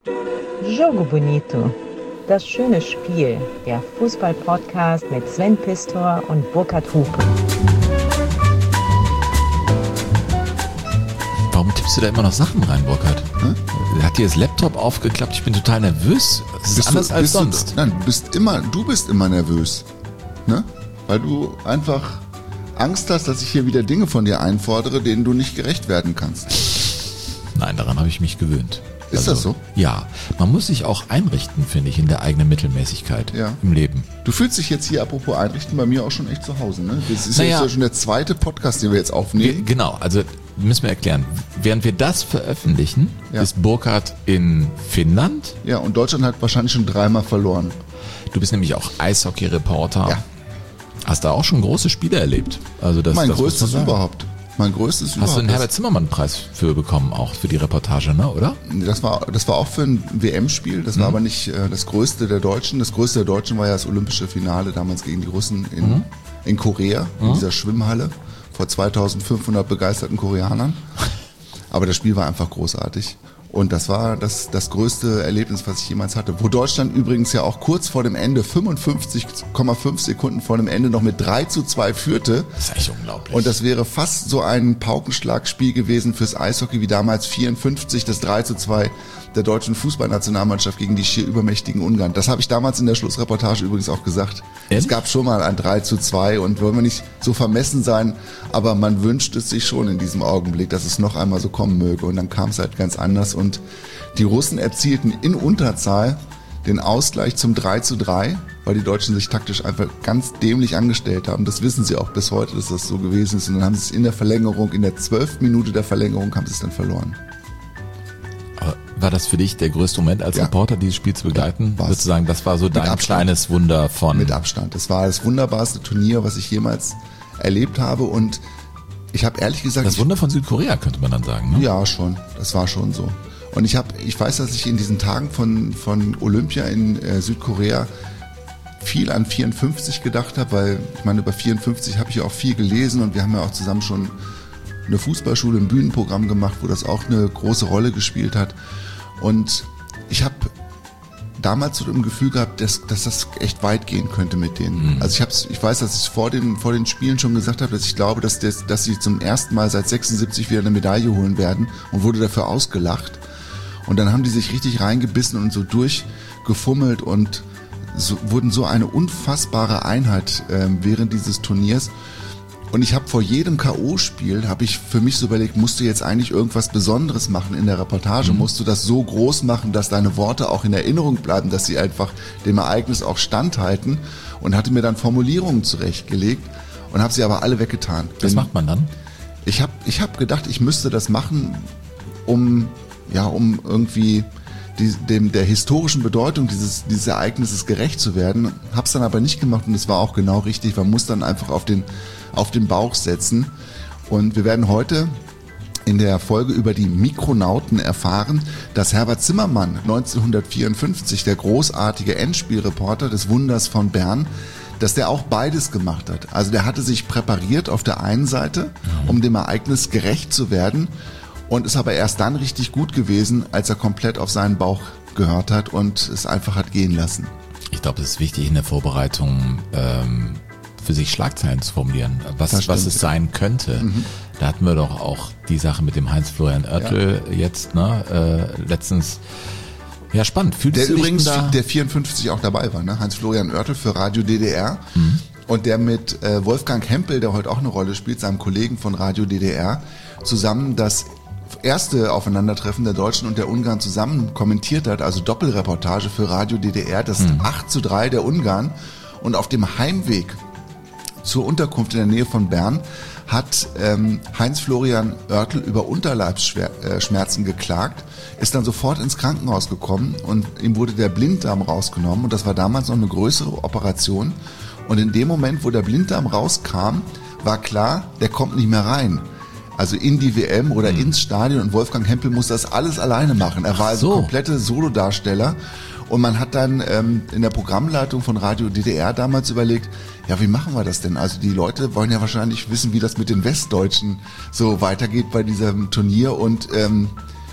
Jogo Bonito. Das schöne Spiel. Der Fußball-Podcast mit Sven Pistor und Burkhard Hupe. Warum tippst du da immer noch Sachen rein, Burkhard? Hat dir das Laptop aufgeklappt? Ich bin total nervös. Es ist anders als sonst. Nein, du bist immer nervös. Ne? Weil du einfach Angst hast, dass ich hier wieder Dinge von dir einfordere, denen du nicht gerecht werden kannst. Nein, daran habe ich mich gewöhnt. Ist das so? Ja, man muss sich auch einrichten, finde ich, in der eigenen Mittelmäßigkeit im Leben. Du fühlst dich jetzt hier, apropos einrichten, bei mir auch schon echt zu Hause, ne? Das ist ja schon der zweite Podcast, den wir jetzt aufnehmen. Genau, also müssen wir erklären. Während wir das veröffentlichen, ist Burkhard in Finnland. Ja, und Deutschland hat wahrscheinlich schon 3-mal verloren. Du bist nämlich auch Eishockey-Reporter. Ja. Hast da auch schon große Spiele erlebt. Also das, Mein das größtes überhaupt. Hast du einen Herbert-Zimmermann-Preis für bekommen, auch für die Reportage, ne, oder? Das war auch für ein WM-Spiel, das war aber nicht das Größte der Deutschen. Das Größte der Deutschen war ja das olympische Finale damals gegen die Russen in Korea, in dieser Schwimmhalle, vor 2500 begeisterten Koreanern. Aber das Spiel war einfach großartig. Und das war das größte Erlebnis, was ich jemals hatte. Wo Deutschland übrigens ja auch kurz vor dem Ende, 55,5 Sekunden vor dem Ende, noch mit 3:2 führte. Das ist echt unglaublich. Und das wäre fast so ein Paukenschlagspiel gewesen fürs Eishockey wie damals 54, das 3:2 der deutschen Fußballnationalmannschaft gegen die schier übermächtigen Ungarn. Das habe ich damals in der Schlussreportage übrigens auch gesagt. Es gab schon mal ein 3:2 und wollen wir nicht so vermessen sein, aber man wünscht es sich schon in diesem Augenblick, dass es noch einmal so kommen möge. Und dann kam es halt ganz anders und die Russen erzielten in Unterzahl den Ausgleich zum 3:3, weil die Deutschen sich taktisch einfach ganz dämlich angestellt haben. Das wissen sie auch bis heute, dass das so gewesen ist. Und dann haben sie es in der Verlängerung, in der 12. Minute der Verlängerung, haben sie es dann verloren. War das für dich der größte Moment als Reporter, dieses Spiel zu begleiten? Ja, würdest du sagen, das war so dein kleines Wunder von... Mit Abstand. Das war das wunderbarste Turnier, was ich jemals erlebt habe. Und ich habe ehrlich gesagt... Das Wunder von Südkorea, könnte man dann sagen, ne? Ja, schon. Das war schon so. Und ich weiß, dass ich in diesen Tagen von Olympia in Südkorea viel an 54 gedacht habe, weil ich meine, über 54 habe ich ja auch viel gelesen und wir haben ja auch zusammen schon eine Fußballschule, ein Bühnenprogramm gemacht, wo das auch eine große Rolle gespielt hat. Und ich habe damals so im Gefühl gehabt, dass das echt weit gehen könnte mit denen. Also ich weiß, dass ich vor den Spielen schon gesagt habe, dass ich glaube, dass sie zum ersten Mal seit 76 wieder eine Medaille holen werden und wurde dafür ausgelacht. Und dann haben die sich richtig reingebissen und so durchgefummelt und wurden so eine unfassbare Einheit während dieses Turniers. Und ich habe vor jedem K.O.-Spiel, habe ich für mich so überlegt, musst du jetzt eigentlich irgendwas Besonderes machen in der Reportage? Musst du das so groß machen, dass deine Worte auch in Erinnerung bleiben, dass sie einfach dem Ereignis auch standhalten? Und hatte mir dann Formulierungen zurechtgelegt und habe sie aber alle weggetan. Was macht man dann? Ich hab gedacht, ich müsste das machen, um irgendwie der historischen Bedeutung dieses Ereignisses gerecht zu werden. Hab's dann aber nicht gemacht und es war auch genau richtig. Man muss dann einfach auf den Bauch setzen. Und wir werden heute in der Folge über die Mikronauten erfahren, dass Herbert Zimmermann 1954, der großartige Endspielreporter des Wunders von Bern, dass der auch beides gemacht hat. Also der hatte sich präpariert auf der einen Seite, um dem Ereignis gerecht zu werden, und ist aber erst dann richtig gut gewesen, als er komplett auf seinen Bauch gehört hat und es einfach hat gehen lassen. Ich glaube, es ist wichtig in der Vorbereitung für sich Schlagzeilen zu formulieren, was es sein könnte. Da hatten wir doch auch die Sache mit dem Heinz-Florian Oertel jetzt, letztens. Ja, spannend. Der übrigens, der 54 auch dabei war, ne? Heinz-Florian Oertel für Radio DDR. Und der mit Wolfgang Hempel, der heute auch eine Rolle spielt, seinem Kollegen von Radio DDR, zusammen das erste Aufeinandertreffen der Deutschen und der Ungarn zusammen kommentiert hat, also Doppelreportage für Radio DDR, das 8:3 der Ungarn. Und auf dem Heimweg zur Unterkunft in der Nähe von Bern hat Heinz-Florian Oertel über Unterleibsschmerzen geklagt, ist dann sofort ins Krankenhaus gekommen und ihm wurde der Blinddarm rausgenommen und das war damals noch eine größere Operation. Und in dem Moment, wo der Blinddarm rauskam, war klar, der kommt nicht mehr rein. Also in die WM oder ins Stadion, und Wolfgang Hempel muss das alles alleine machen. Er war also komplette Solodarsteller. Und man hat dann in der Programmleitung von Radio DDR damals überlegt, ja, wie machen wir das denn? Also die Leute wollen ja wahrscheinlich wissen, wie das mit den Westdeutschen so weitergeht bei diesem Turnier. Und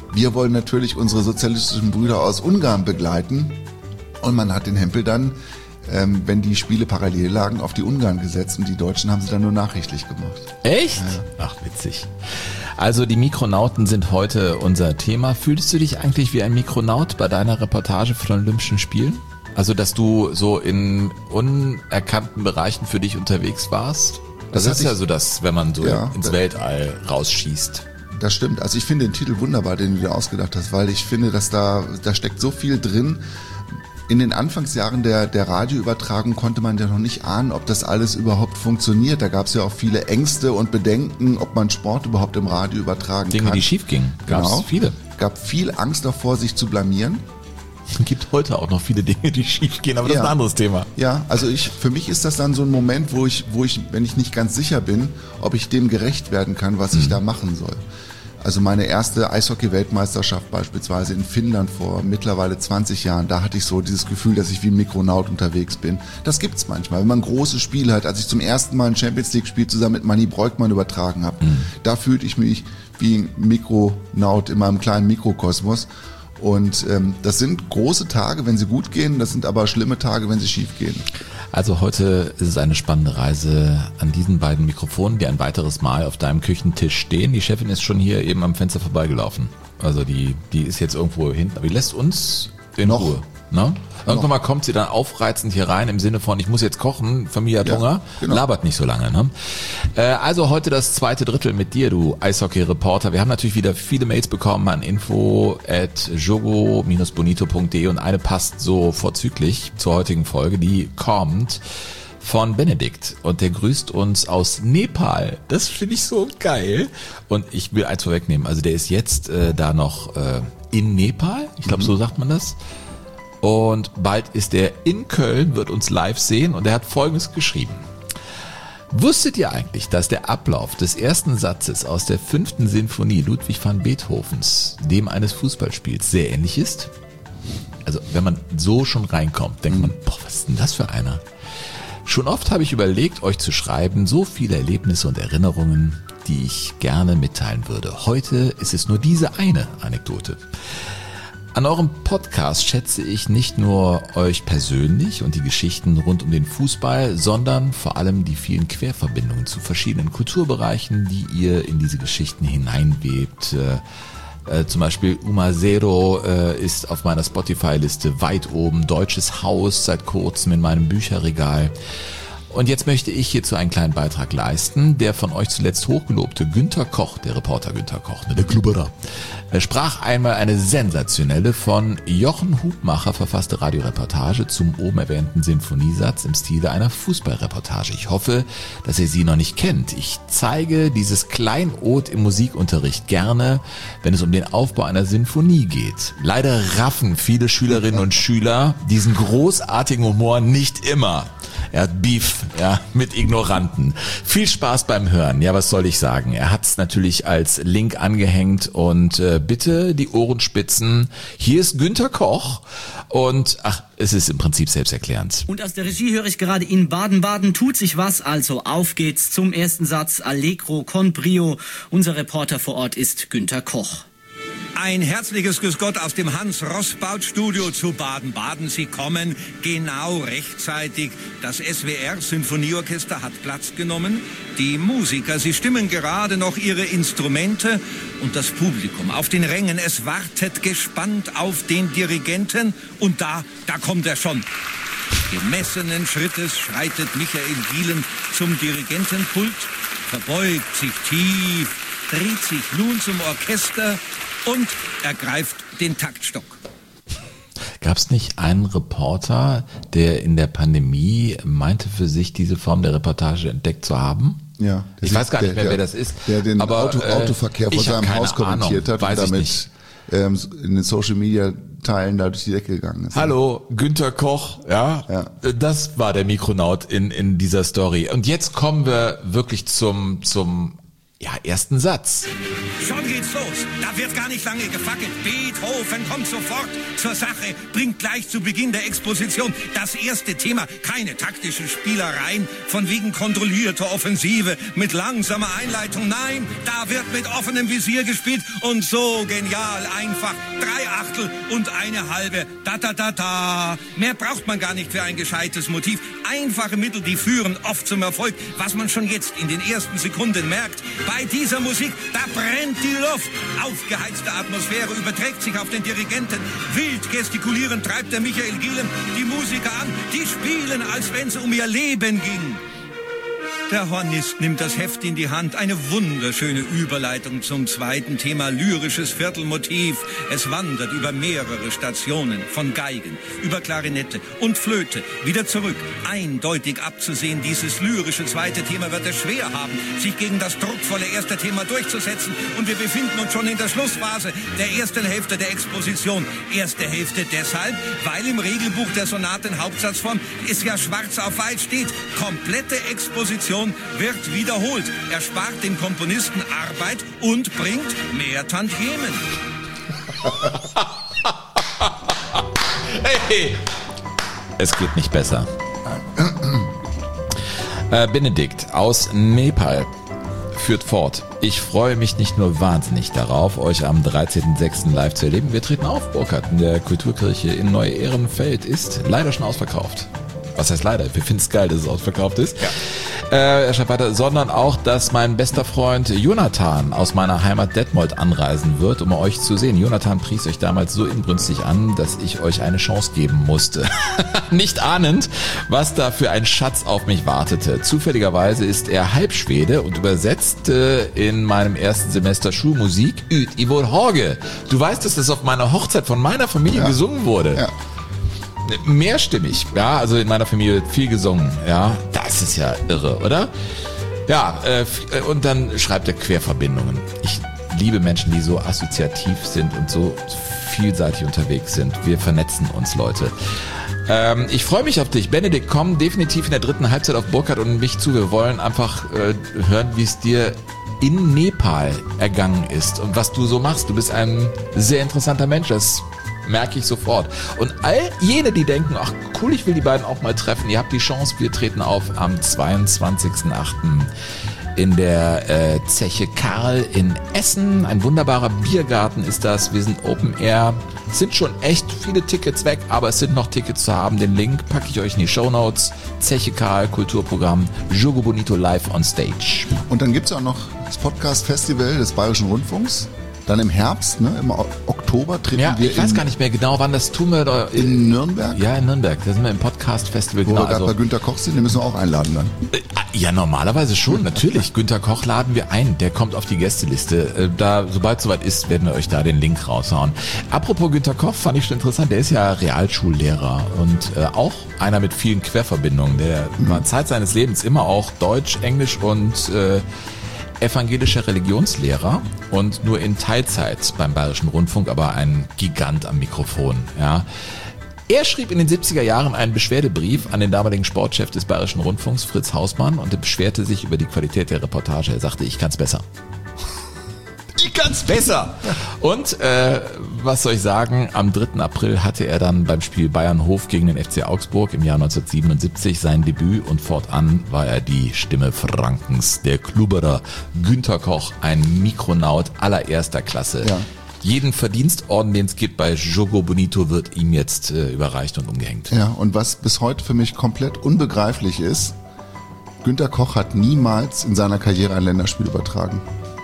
wir wollen natürlich unsere sozialistischen Brüder aus Ungarn begleiten. Und man hat den Hempel dann, wenn die Spiele parallel lagen, auf die Ungarn gesetzt und die Deutschen haben sie dann nur nachrichtlich gemacht. Echt? Ja. Ach, witzig. Also die Mikronauten sind heute unser Thema. Fühlst du dich eigentlich wie ein Mikronaut bei deiner Reportage von den Olympischen Spielen? Also, dass du so in unerkannten Bereichen für dich unterwegs warst? Das ist ja so das, wenn man so ins Weltall rausschießt. Das stimmt. Also ich finde den Titel wunderbar, den du dir ausgedacht hast, weil ich finde, dass da steckt so viel drin. In den Anfangsjahren der Radioübertragung konnte man ja noch nicht ahnen, ob das alles überhaupt funktioniert. Da gab es ja auch viele Ängste und Bedenken, ob man Sport überhaupt im Radio übertragen kann. Dinge, die schief gingen. Gab's viele. Gab viel Angst davor, sich zu blamieren. Es gibt heute auch noch viele Dinge, die schief gehen, aber das ist ein anderes Thema. Ja, also für mich ist das dann so ein Moment, wo ich, wenn ich nicht ganz sicher bin, ob ich dem gerecht werden kann, was ich da machen soll. Also meine erste Eishockey-Weltmeisterschaft beispielsweise in Finnland vor mittlerweile 20 Jahren, da hatte ich so dieses Gefühl, dass ich wie ein Mikronaut unterwegs bin. Das gibt's manchmal, wenn man ein großes Spiel hat. Als ich zum ersten Mal ein Champions-League-Spiel zusammen mit Manni Breukmann übertragen habe, da fühlte ich mich wie ein Mikronaut in meinem kleinen Mikrokosmos. Und das sind große Tage, wenn sie gut gehen, das sind aber schlimme Tage, wenn sie schief gehen. Also heute ist es eine spannende Reise an diesen beiden Mikrofonen, die ein weiteres Mal auf deinem Küchentisch stehen. Die Chefin ist schon hier eben am Fenster vorbeigelaufen. Also die ist jetzt irgendwo hinten, aber die lässt uns in Ruhe. Ne? Irgendwann mal kommt sie dann aufreizend hier rein im Sinne von, ich muss jetzt kochen, Familie hat Hunger, labert nicht so lange. Ne? Also heute das zweite Drittel mit dir, du Eishockey-Reporter. Wir haben natürlich wieder viele Mails bekommen an info@jogo-bonito.de und eine passt so vorzüglich zur heutigen Folge, die kommt von Benedikt und der grüßt uns aus Nepal. Das finde ich so geil. Und ich will eins vorwegnehmen, also der ist jetzt da noch in Nepal, ich glaube so sagt man das. Und bald ist er in Köln, wird uns live sehen und er hat Folgendes geschrieben. Wusstet ihr eigentlich, dass der Ablauf des ersten Satzes aus der 5. Sinfonie Ludwig van Beethovens dem eines Fußballspiels sehr ähnlich ist? Also wenn man so schon reinkommt, denkt man, boah, was ist denn das für einer? Schon oft habe ich überlegt, euch zu schreiben, so viele Erlebnisse und Erinnerungen, die ich gerne mitteilen würde. Heute ist es nur diese eine Anekdote. An eurem Podcast schätze ich nicht nur euch persönlich und die Geschichten rund um den Fußball, sondern vor allem die vielen Querverbindungen zu verschiedenen Kulturbereichen, die ihr in diese Geschichten hineinwebt. Zum Beispiel Uma Zero ist auf meiner Spotify-Liste weit oben, Deutsches Haus seit kurzem in meinem Bücherregal. Und jetzt möchte ich hierzu einen kleinen Beitrag leisten. Der von euch zuletzt hochgelobte Günther Koch, der Reporter Günther Koch, der Klubberer, sprach einmal eine sensationelle, von Jochen Hutmacher verfasste Radioreportage zum oben erwähnten Sinfoniesatz im Stile einer Fußballreportage. Ich hoffe, dass ihr sie noch nicht kennt. Ich zeige dieses Kleinod im Musikunterricht gerne, wenn es um den Aufbau einer Sinfonie geht. Leider raffen viele Schülerinnen und Schüler diesen großartigen Humor nicht immer. Er hat Beef, mit Ignoranten. Viel Spaß beim Hören. Ja, was soll ich sagen? Er hat es natürlich als Link angehängt und bitte die Ohren spitzen. Hier ist Günther Koch und es ist im Prinzip selbsterklärend. Und aus der Regie höre ich gerade, in Baden-Baden tut sich was. Also auf geht's zum ersten Satz. Allegro con brio. Unser Reporter vor Ort ist Günther Koch. Ein herzliches Grüß Gott aus dem Hans-Rossbaut-Studio zu Baden-Baden. Sie kommen genau rechtzeitig. Das SWR-Sinfonieorchester hat Platz genommen. Die Musiker, sie stimmen gerade noch ihre Instrumente. Und das Publikum auf den Rängen, es wartet gespannt auf den Dirigenten. Und da kommt er schon. Gemessenen Schrittes schreitet Michael Gielen zum Dirigentenpult, verbeugt sich tief, dreht sich nun zum Orchester und ergreift den Taktstock. Gab es nicht einen Reporter, der in der Pandemie meinte, für sich diese Form der Reportage entdeckt zu haben? Ja. Ich weiß gar nicht mehr, wer das ist. Der den Autoverkehr vor seinem Haus kommentiert hat und damit in den Social Media Teilen da durch die Decke gegangen ist. Hallo, Günther Koch, ja. Das war der Mikronaut in dieser Story. Und jetzt kommen wir wirklich zum ersten Satz. Schon geht's los. Da wird gar nicht lange gefackelt. Beethoven kommt sofort zur Sache, bringt gleich zu Beginn der Exposition das erste Thema. Keine taktischen Spielereien, von wegen kontrollierter Offensive mit langsamer Einleitung. Nein, da wird mit offenem Visier gespielt und so genial einfach. 3 Achtel und eine halbe. Da. Mehr braucht man gar nicht für ein gescheites Motiv. Einfache Mittel, die führen oft zum Erfolg, was man schon jetzt in den ersten Sekunden merkt. Bei dieser Musik, da brennt die Luft. Aufgeheizte Atmosphäre überträgt sich auf den Dirigenten. Wild gestikulierend treibt der Michael Gielen die Musiker an. Die spielen, als wenn es um ihr Leben ging. Der Hornist nimmt das Heft in die Hand. Eine wunderschöne Überleitung zum zweiten Thema, lyrisches Viertelmotiv. Es wandert über mehrere Stationen, von Geigen über Klarinette und Flöte wieder zurück. Eindeutig abzusehen, dieses lyrische zweite Thema wird es schwer haben, sich gegen das druckvolle erste Thema durchzusetzen. Und wir befinden uns schon in der Schlussphase der ersten Hälfte der Exposition. Erste Hälfte deshalb, weil im Regelbuch der Sonatenhauptsatzform es ja schwarz auf weiß steht. Komplette Exposition wird wiederholt. Er spart dem Komponisten Arbeit und bringt mehr Tantiemen. Hey. Es geht nicht besser. Benedikt aus Nepal führt fort. Ich freue mich nicht nur wahnsinnig darauf, euch am 13.06. live zu erleben. Wir treten auf, Burkhard, in der Kulturkirche in Neu-Ehrenfeld ist leider schon ausverkauft. Was heißt leider? Wir finden es geil, dass es ausverkauft ist. Ja. Er schreibt weiter, sondern auch, dass mein bester Freund Jonathan aus meiner Heimat Detmold anreisen wird, um euch zu sehen. Jonathan pries euch damals so inbrünstig an, dass ich euch eine Chance geben musste. Nicht ahnend, was da für ein Schatz auf mich wartete. Zufälligerweise ist er Halbschwede und übersetzte in meinem ersten Semester Schulmusik Ut i vår hage. Du weißt, dass das auf meiner Hochzeit von meiner Familie gesungen wurde. Ja. Mehrstimmig, ja, also in meiner Familie wird viel gesungen, ja, das ist ja irre, oder? Ja, und dann schreibt er Querverbindungen. Ich liebe Menschen, die so assoziativ sind und so vielseitig unterwegs sind. Wir vernetzen uns, Leute. Ich freue mich auf dich, Benedikt, komm definitiv in der dritten Halbzeit auf Burkhard und mich zu. Wir wollen einfach hören, wie es dir in Nepal ergangen ist und was du so machst. Du bist ein sehr interessanter Mensch, das merke ich sofort. Und all jene, die denken, ach cool, ich will die beiden auch mal treffen, ihr habt die Chance, wir treten auf am 22.08. in der Zeche Karl in Essen. Ein wunderbarer Biergarten ist das. Wir sind Open Air. Es sind schon echt viele Tickets weg, aber es sind noch Tickets zu haben. Den Link packe ich euch in die Shownotes. Zeche Karl, Kulturprogramm, Jogo Bonito live on stage. Und dann gibt es auch noch das Podcast-Festival des Bayerischen Rundfunks. Dann im Herbst, ne, im Oktober treten wir ich weiß gar nicht mehr genau, wann das tun wir. In Nürnberg? Ja, in Nürnberg. Da sind wir im Podcast-Festival. Wo wir gerade bei Günter Koch sind, den müssen wir auch einladen dann. Ja, normalerweise schon, natürlich. Günter Koch laden wir ein, der kommt auf die Gästeliste. Sobald es soweit ist, werden wir euch da den Link raushauen. Apropos Günter Koch, fand ich schon interessant, der ist ja Realschullehrer und auch einer mit vielen Querverbindungen. Der war Zeit seines Lebens immer auch Deutsch, Englisch und evangelischer Religionslehrer und nur in Teilzeit beim Bayerischen Rundfunk, aber ein Gigant am Mikrofon. Ja. Er schrieb in den 70er Jahren einen Beschwerdebrief an den damaligen Sportchef des Bayerischen Rundfunks, Fritz Hausmann, und er beschwerte sich über die Qualität der Reportage. Er sagte, ich kann's besser. Ich kann's besser! Und was soll ich sagen, am 3. April hatte er dann beim Spiel Bayern-Hof gegen den FC Augsburg im Jahr 1977 sein Debüt und fortan war er die Stimme Frankens, der Klubberer Günter Koch, ein Mikronaut allererster Klasse. Ja. Jeden Verdienstorden, den es gibt bei Jogo Bonito, wird ihm jetzt überreicht und umgehängt. Ja, und was bis heute für mich komplett unbegreiflich ist, Günter Koch hat niemals in seiner Karriere ein Länderspiel übertragen.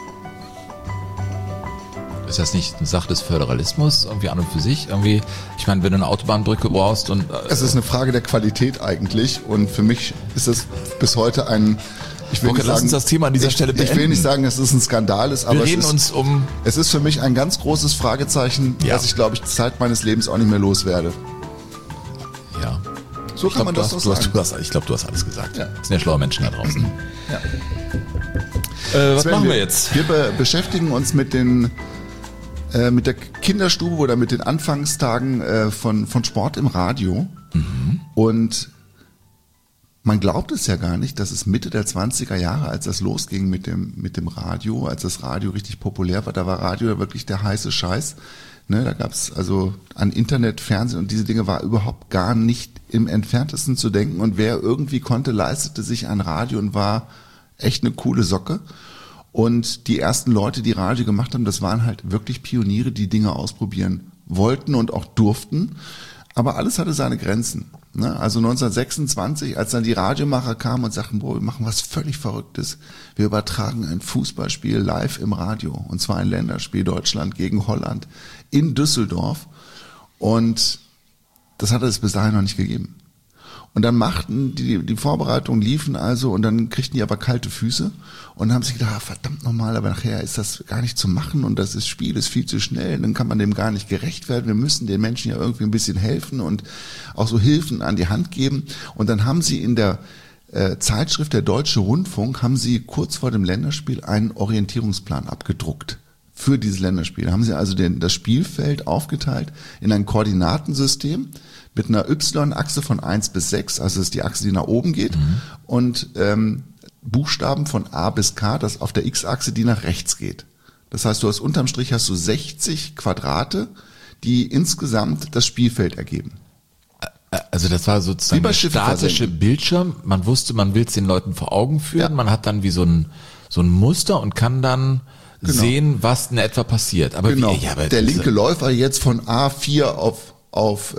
Ist das nicht eine Sache des Föderalismus irgendwie an und für sich? Irgendwie, ich meine, wenn du eine Autobahnbrücke brauchst und... Es ist eine Frage der Qualität eigentlich und für mich ist das bis heute ein... Lass uns das Thema an dieser Stelle beenden. Ich will nicht sagen, dass es ein Skandal ist, aber es ist für mich ein ganz großes Fragezeichen, das ich, glaube ich, Zeit meines Lebens auch nicht mehr loswerde. Ja. So kann man das doch sagen. Ich glaube, du hast alles gesagt. Ja. Das sind ja schlaue Menschen da draußen. Ja. Was Sven, machen wir jetzt? Wir beschäftigen uns mit der Kinderstube oder mit den Anfangstagen von Sport im Radio. Mhm. Und man glaubt es ja gar nicht, dass es Mitte der 20er Jahre, als das losging mit dem Radio, als das Radio richtig populär war, da war Radio ja wirklich der heiße Scheiß. Ne, da gab's also an Internet, Fernsehen und diese Dinge war überhaupt gar nicht im Entferntesten zu denken. Und wer irgendwie konnte, leistete sich ein Radio und war echt eine coole Socke. Und die ersten Leute, die Radio gemacht haben, das waren halt wirklich Pioniere, die Dinge ausprobieren wollten und auch durften. Aber alles hatte seine Grenzen. Ne? Also 1926, als dann die Radiomacher kamen und sagten, boah, wir machen was völlig Verrücktes. Wir übertragen ein Fußballspiel live im Radio. Und zwar ein Länderspiel, Deutschland gegen Holland in Düsseldorf. Und das hatte es bis dahin noch nicht gegeben. Und dann machten die Vorbereitungen, liefen also, und dann kriegten die aber kalte Füße und haben sich gedacht, verdammt nochmal, aber nachher ist das gar nicht zu machen und das Spiel ist viel zu schnell, dann kann man dem gar nicht gerecht werden, wir müssen den Menschen ja irgendwie ein bisschen helfen und auch so Hilfen an die Hand geben. Und dann haben sie in der Zeitschrift der Deutsche Rundfunk, haben sie kurz vor dem Länderspiel einen Orientierungsplan abgedruckt für dieses Länderspiel. Da haben sie also das Spielfeld aufgeteilt in ein Koordinatensystem mit einer Y-Achse von 1 bis 6, also das ist die Achse, die nach oben geht, und Buchstaben von A bis K, das auf der X-Achse, die nach rechts geht. Das heißt, du hast unterm Strich 60 Quadrate, die insgesamt das Spielfeld ergeben. Also das war sozusagen der statische Bildschirm. Man wusste, man will es den Leuten vor Augen führen. Ja. Man hat dann wie so ein Muster und kann dann sehen, was in etwa passiert. Aber genau. Aber der linke Läufer jetzt von A4 auf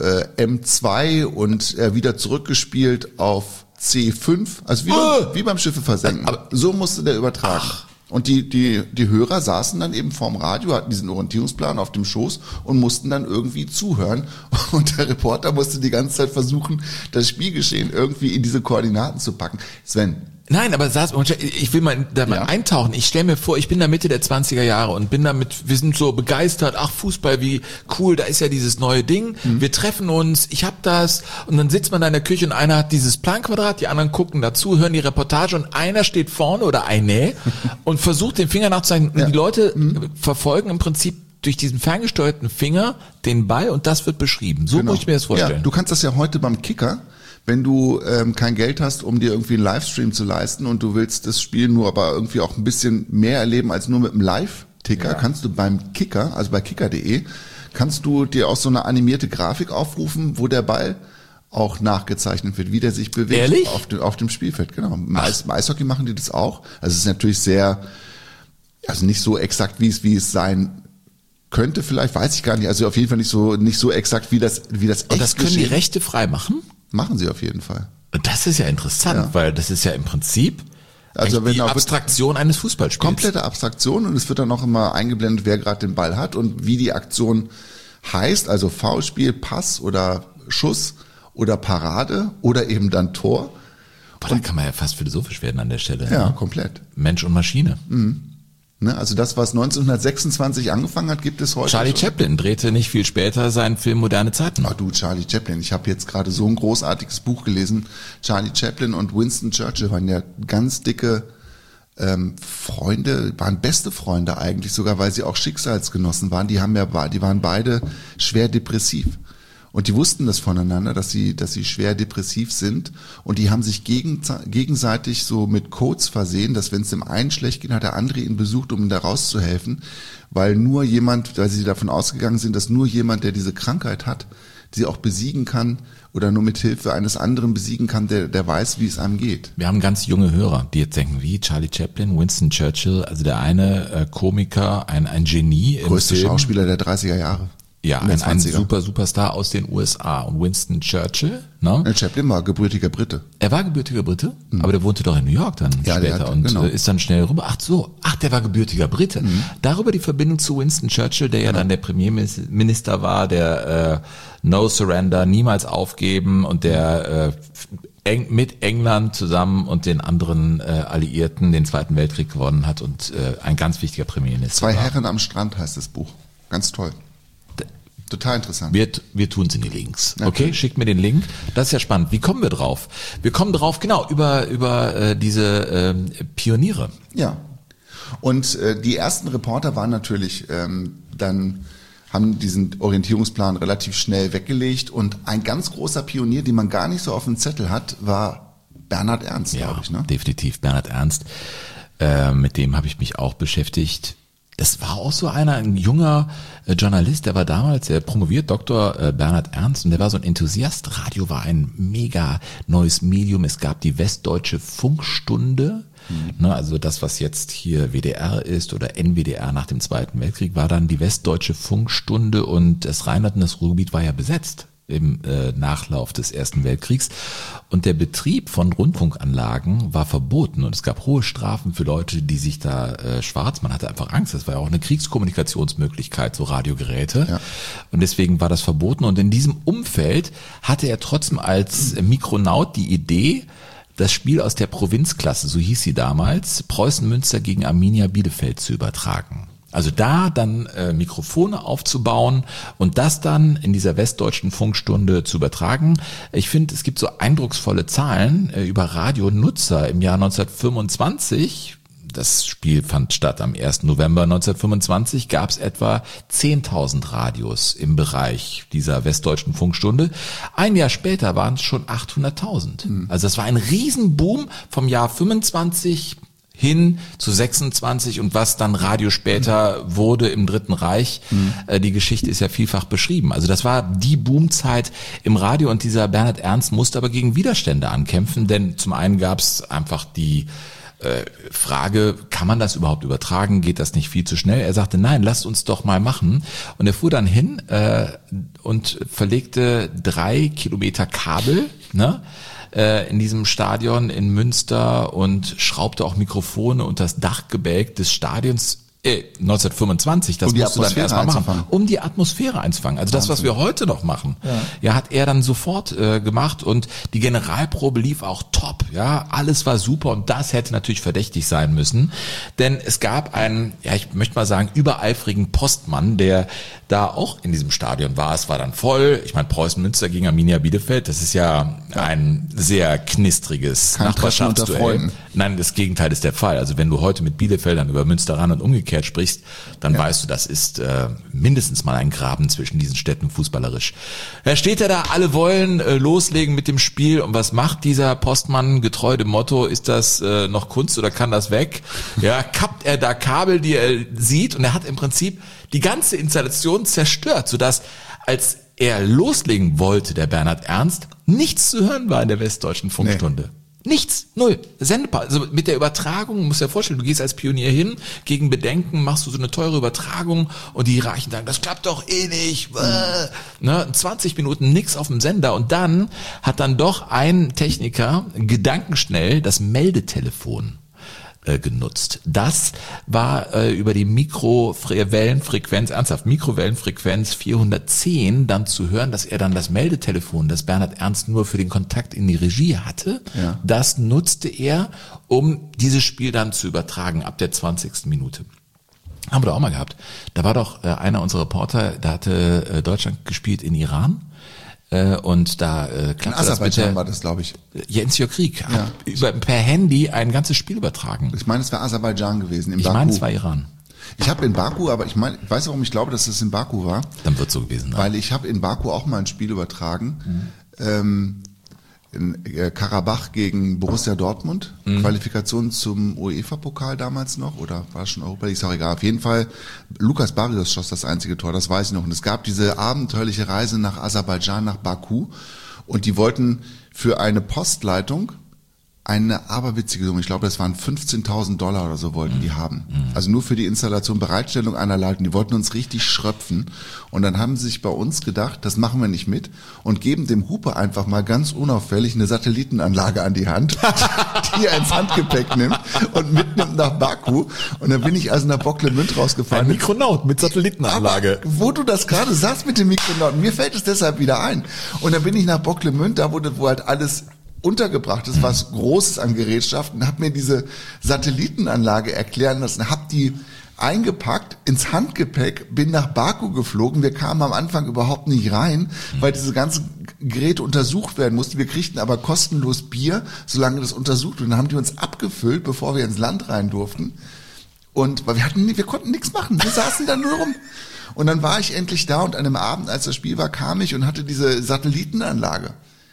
M2 und wieder zurückgespielt auf C5, also wie beim Schiffe versenken. Aber so musste der übertragen. Ach. Und die Hörer saßen dann eben vorm Radio, hatten diesen Orientierungsplan auf dem Schoß und mussten dann irgendwie zuhören. Und der Reporter musste die ganze Zeit versuchen, das Spielgeschehen irgendwie in diese Koordinaten zu packen. Sven. Nein, aber ich will mal eintauchen. Ich stelle mir vor, ich bin da Mitte der 20er Jahre und wir sind so begeistert. Ach, Fußball, wie cool, da ist ja dieses neue Ding. Wir treffen uns, ich hab das. Und dann sitzt man da in der Küche und einer hat dieses Planquadrat, die anderen gucken dazu, hören die Reportage und einer steht vorne oder eine und versucht den Finger nachzuzeichnen. Und die Leute verfolgen im Prinzip durch diesen ferngesteuerten Finger den Ball und das wird beschrieben. So muss ich mir das vorstellen. Ja, du kannst das ja heute beim Kicker. Wenn du kein Geld hast, um dir irgendwie einen Livestream zu leisten und du willst das Spiel nur aber irgendwie auch ein bisschen mehr erleben als nur mit einem Live-Ticker, kannst du beim Kicker, also bei kicker.de, kannst du dir auch so eine animierte Grafik aufrufen, wo der Ball auch nachgezeichnet wird, wie der sich bewegt. Ehrlich? Auf dem Spielfeld. Genau. Im Eishockey machen die das auch. Also es ist natürlich also nicht so exakt, wie es sein könnte, vielleicht, weiß ich gar nicht. Also auf jeden Fall nicht so exakt, wie das echt. Und das können die Rechte frei machen? Machen sie auf jeden Fall. Das ist ja interessant, weil das ist ja im Prinzip die Abstraktion eines Fußballspiels. Komplette Abstraktion und es wird dann auch immer eingeblendet, wer gerade den Ball hat und wie die Aktion heißt, also Foulspiel, Pass oder Schuss oder Parade oder eben dann Tor. Boah, da kann man ja fast philosophisch werden an der Stelle. Ja, komplett. Mensch und Maschine. Mhm. Also das, was 1926 angefangen hat, gibt es heute. Charlie Chaplin drehte nicht viel später seinen Film Moderne Zeiten. Ach du, Charlie Chaplin. Ich habe jetzt gerade so ein großartiges Buch gelesen. Charlie Chaplin und Winston Churchill waren ja ganz dicke Freunde, waren beste Freunde eigentlich, sogar weil sie auch Schicksalsgenossen waren. Die waren beide schwer depressiv. Und die wussten das voneinander, dass sie schwer depressiv sind. Und die haben sich gegenseitig so mit Codes versehen, dass wenn es dem einen schlecht geht, hat der andere ihn besucht, um ihm da rauszuhelfen. Weil sie davon ausgegangen sind, dass nur jemand, der diese Krankheit hat, die auch besiegen kann oder nur mit Hilfe eines anderen besiegen kann, der weiß, wie es einem geht. Wir haben ganz junge Hörer, die jetzt denken, wie Charlie Chaplin, Winston Churchill, also der eine Komiker, ein Genie. Größte Schauspieler der 30er Jahre. Ja, ein Superstar aus den USA. Und Winston Churchill, ne? Chaplin war gebürtiger Brite. Er war gebürtiger Brite, aber der wohnte doch in New York dann später und ist dann schnell rüber. Ach, der war gebürtiger Brite. Darüber die Verbindung zu Winston Churchill, der ja dann der Premierminister war, der No Surrender, niemals aufgeben und der mit England zusammen und den anderen Alliierten den Zweiten Weltkrieg gewonnen hat und ein ganz wichtiger Premierminister war. Zwei Herren am Strand heißt das Buch. Ganz toll. Total interessant. Wir tun es in die Links. Okay, schickt mir den Link. Das ist ja spannend. Wie kommen wir drauf? Wir kommen drauf, genau, über diese Pioniere. Ja. Und die ersten Reporter waren natürlich haben diesen Orientierungsplan relativ schnell weggelegt und ein ganz großer Pionier, den man gar nicht so auf dem Zettel hat, war Bernhard Ernst, glaube ich. Ne? Definitiv Bernhard Ernst. Mit dem habe ich mich auch beschäftigt. Das war auch so ein junger Journalist, der war damals, der promoviert, Dr. Bernhard Ernst, und der war so ein Enthusiast. Radio war ein mega neues Medium. Es gab die Westdeutsche Funkstunde. Ne, also das, was jetzt hier WDR ist oder NWDR nach dem Zweiten Weltkrieg, war dann die Westdeutsche Funkstunde, und das Rheinland und das Ruhrgebiet war ja besetzt im Nachlauf des Ersten Weltkriegs, und der Betrieb von Rundfunkanlagen war verboten, und es gab hohe Strafen für Leute, die sich da man hatte einfach Angst, das war ja auch eine Kriegskommunikationsmöglichkeit, so Radiogeräte, ja. Und deswegen war das verboten, und in diesem Umfeld hatte er trotzdem als Mikronaut die Idee, das Spiel aus der Provinzklasse, so hieß sie damals, Preußen-Münster gegen Arminia Bielefeld zu übertragen. Also da dann Mikrofone aufzubauen und das dann in dieser Westdeutschen Funkstunde zu übertragen. Ich finde, es gibt so eindrucksvolle Zahlen über Radionutzer im Jahr 1925. Das Spiel fand statt am 1. November 1925, gab es etwa 10.000 Radios im Bereich dieser Westdeutschen Funkstunde. Ein Jahr später waren es schon 800.000. Also das war ein Riesenboom vom Jahr 25 hin zu 26 und was dann Radio später wurde im Dritten Reich. Die Geschichte ist ja vielfach beschrieben. Also das war die Boomzeit im Radio, und dieser Bernhard Ernst musste aber gegen Widerstände ankämpfen, denn zum einen gab es einfach die Frage, kann man das überhaupt übertragen? Geht das nicht viel zu schnell? Er sagte, nein, lasst uns doch mal machen. Und er fuhr dann hin und verlegte 3 Kilometer Kabel, ne, in diesem Stadion in Münster, und schraubte auch Mikrofone unter das Dachgebälk des Stadions. 1925, das musst du dann erstmal machen, um die Atmosphäre einzufangen. Also das, was wir heute noch machen, ja, hat er dann sofort gemacht, und die Generalprobe lief auch top. Ja, alles war super, und das hätte natürlich verdächtig sein müssen, denn es gab einen, ja, ich möchte mal sagen, übereifrigen Postmann, der da auch in diesem Stadion war. Es war dann voll. Ich meine, Preußen-Münster gegen Arminia Bielefeld, das ist ja ein sehr knistriges Nachbarschaftsduell. Nein, das Gegenteil ist der Fall. Also wenn du heute mit Bielefeldern über Münster ran und umgekehrt sprichst, dann weißt du, das ist mindestens mal ein Graben zwischen diesen Städten fußballerisch. Da steht er da, alle wollen loslegen mit dem Spiel, und was macht dieser Postmann getreu dem Motto, ist das noch Kunst oder kann das weg? Ja, kappt er da Kabel, die er sieht, und er hat im Prinzip die ganze Installation zerstört, sodass als er loslegen wollte, der Bernhard Ernst, nichts zu hören war in der Westdeutschen Funkstunde. Nee. Nichts, null. Sendepause. Also mit der Übertragung, musst du dir vorstellen, du gehst als Pionier hin, gegen Bedenken machst du so eine teure Übertragung, und die Hierarchen sagen, das klappt doch eh nicht. Ne, 20 Minuten nix auf dem Sender, und dann hat dann doch ein Techniker gedankenschnell das Meldetelefon genutzt. Das war über die Mikrowellenfrequenz 410 dann zu hören, dass er dann das Meldetelefon, das Bernhard Ernst nur für den Kontakt in die Regie hatte, das nutzte er, um dieses Spiel dann zu übertragen ab der 20. Minute. Haben wir doch auch mal gehabt. Da war doch einer unserer Reporter, da hatte Deutschland gespielt in Iran. Und da klappte das mit der, war das, glaube ich. Jens Jörg Krieg hat per Handy ein ganzes Spiel übertragen. Ich meine, es war Aserbaidschan gewesen, im Baku. Ich meine, es war Iran. Ich habe in Baku, aber ich weiß, warum ich glaube, dass es in Baku war. Dann wird so gewesen sein. Weil ich habe in Baku auch mal ein Spiel übertragen. In Karabach gegen Borussia Dortmund, Qualifikation zum UEFA-Pokal damals noch, oder war es schon Europa League, ist auch egal. Auf jeden Fall, Lukas Barrios schoss das einzige Tor, das weiß ich noch. Und es gab diese abenteuerliche Reise nach Aserbaidschan, nach Baku, und die wollten für eine Postleitung eine aberwitzige Summe, ich glaube, das waren $15.000 oder so wollten die haben. Also nur für die Installation, Bereitstellung einer Leitung. Die wollten uns richtig schröpfen. Und dann haben sie sich bei uns gedacht, das machen wir nicht mit, und geben dem Hupe einfach mal ganz unauffällig eine Satellitenanlage an die Hand, die er ins Handgepäck nimmt und mitnimmt nach Baku. Und dann bin ich also nach Bocklemünd rausgefahren. Ein Mikronaut mit Satellitenanlage. Aber wo du das gerade sagst mit dem Mikronaut, mir fällt es deshalb wieder ein. Und dann bin ich nach Bocklemünd, da wo halt alles untergebracht ist, was Großes an Gerätschaften, habe mir diese Satellitenanlage erklären lassen, habe die eingepackt ins Handgepäck, bin nach Baku geflogen. Wir kamen am Anfang überhaupt nicht rein, weil diese ganzen Geräte untersucht werden mussten. Wir kriegten aber kostenlos Bier, solange das untersucht wurde. Dann haben die uns abgefüllt, bevor wir ins Land rein durften. Und weil wir konnten nichts machen. Wir saßen da nur rum. Und dann war ich endlich da, und an einem Abend, als das Spiel war, kam ich und hatte diese Satellitenanlage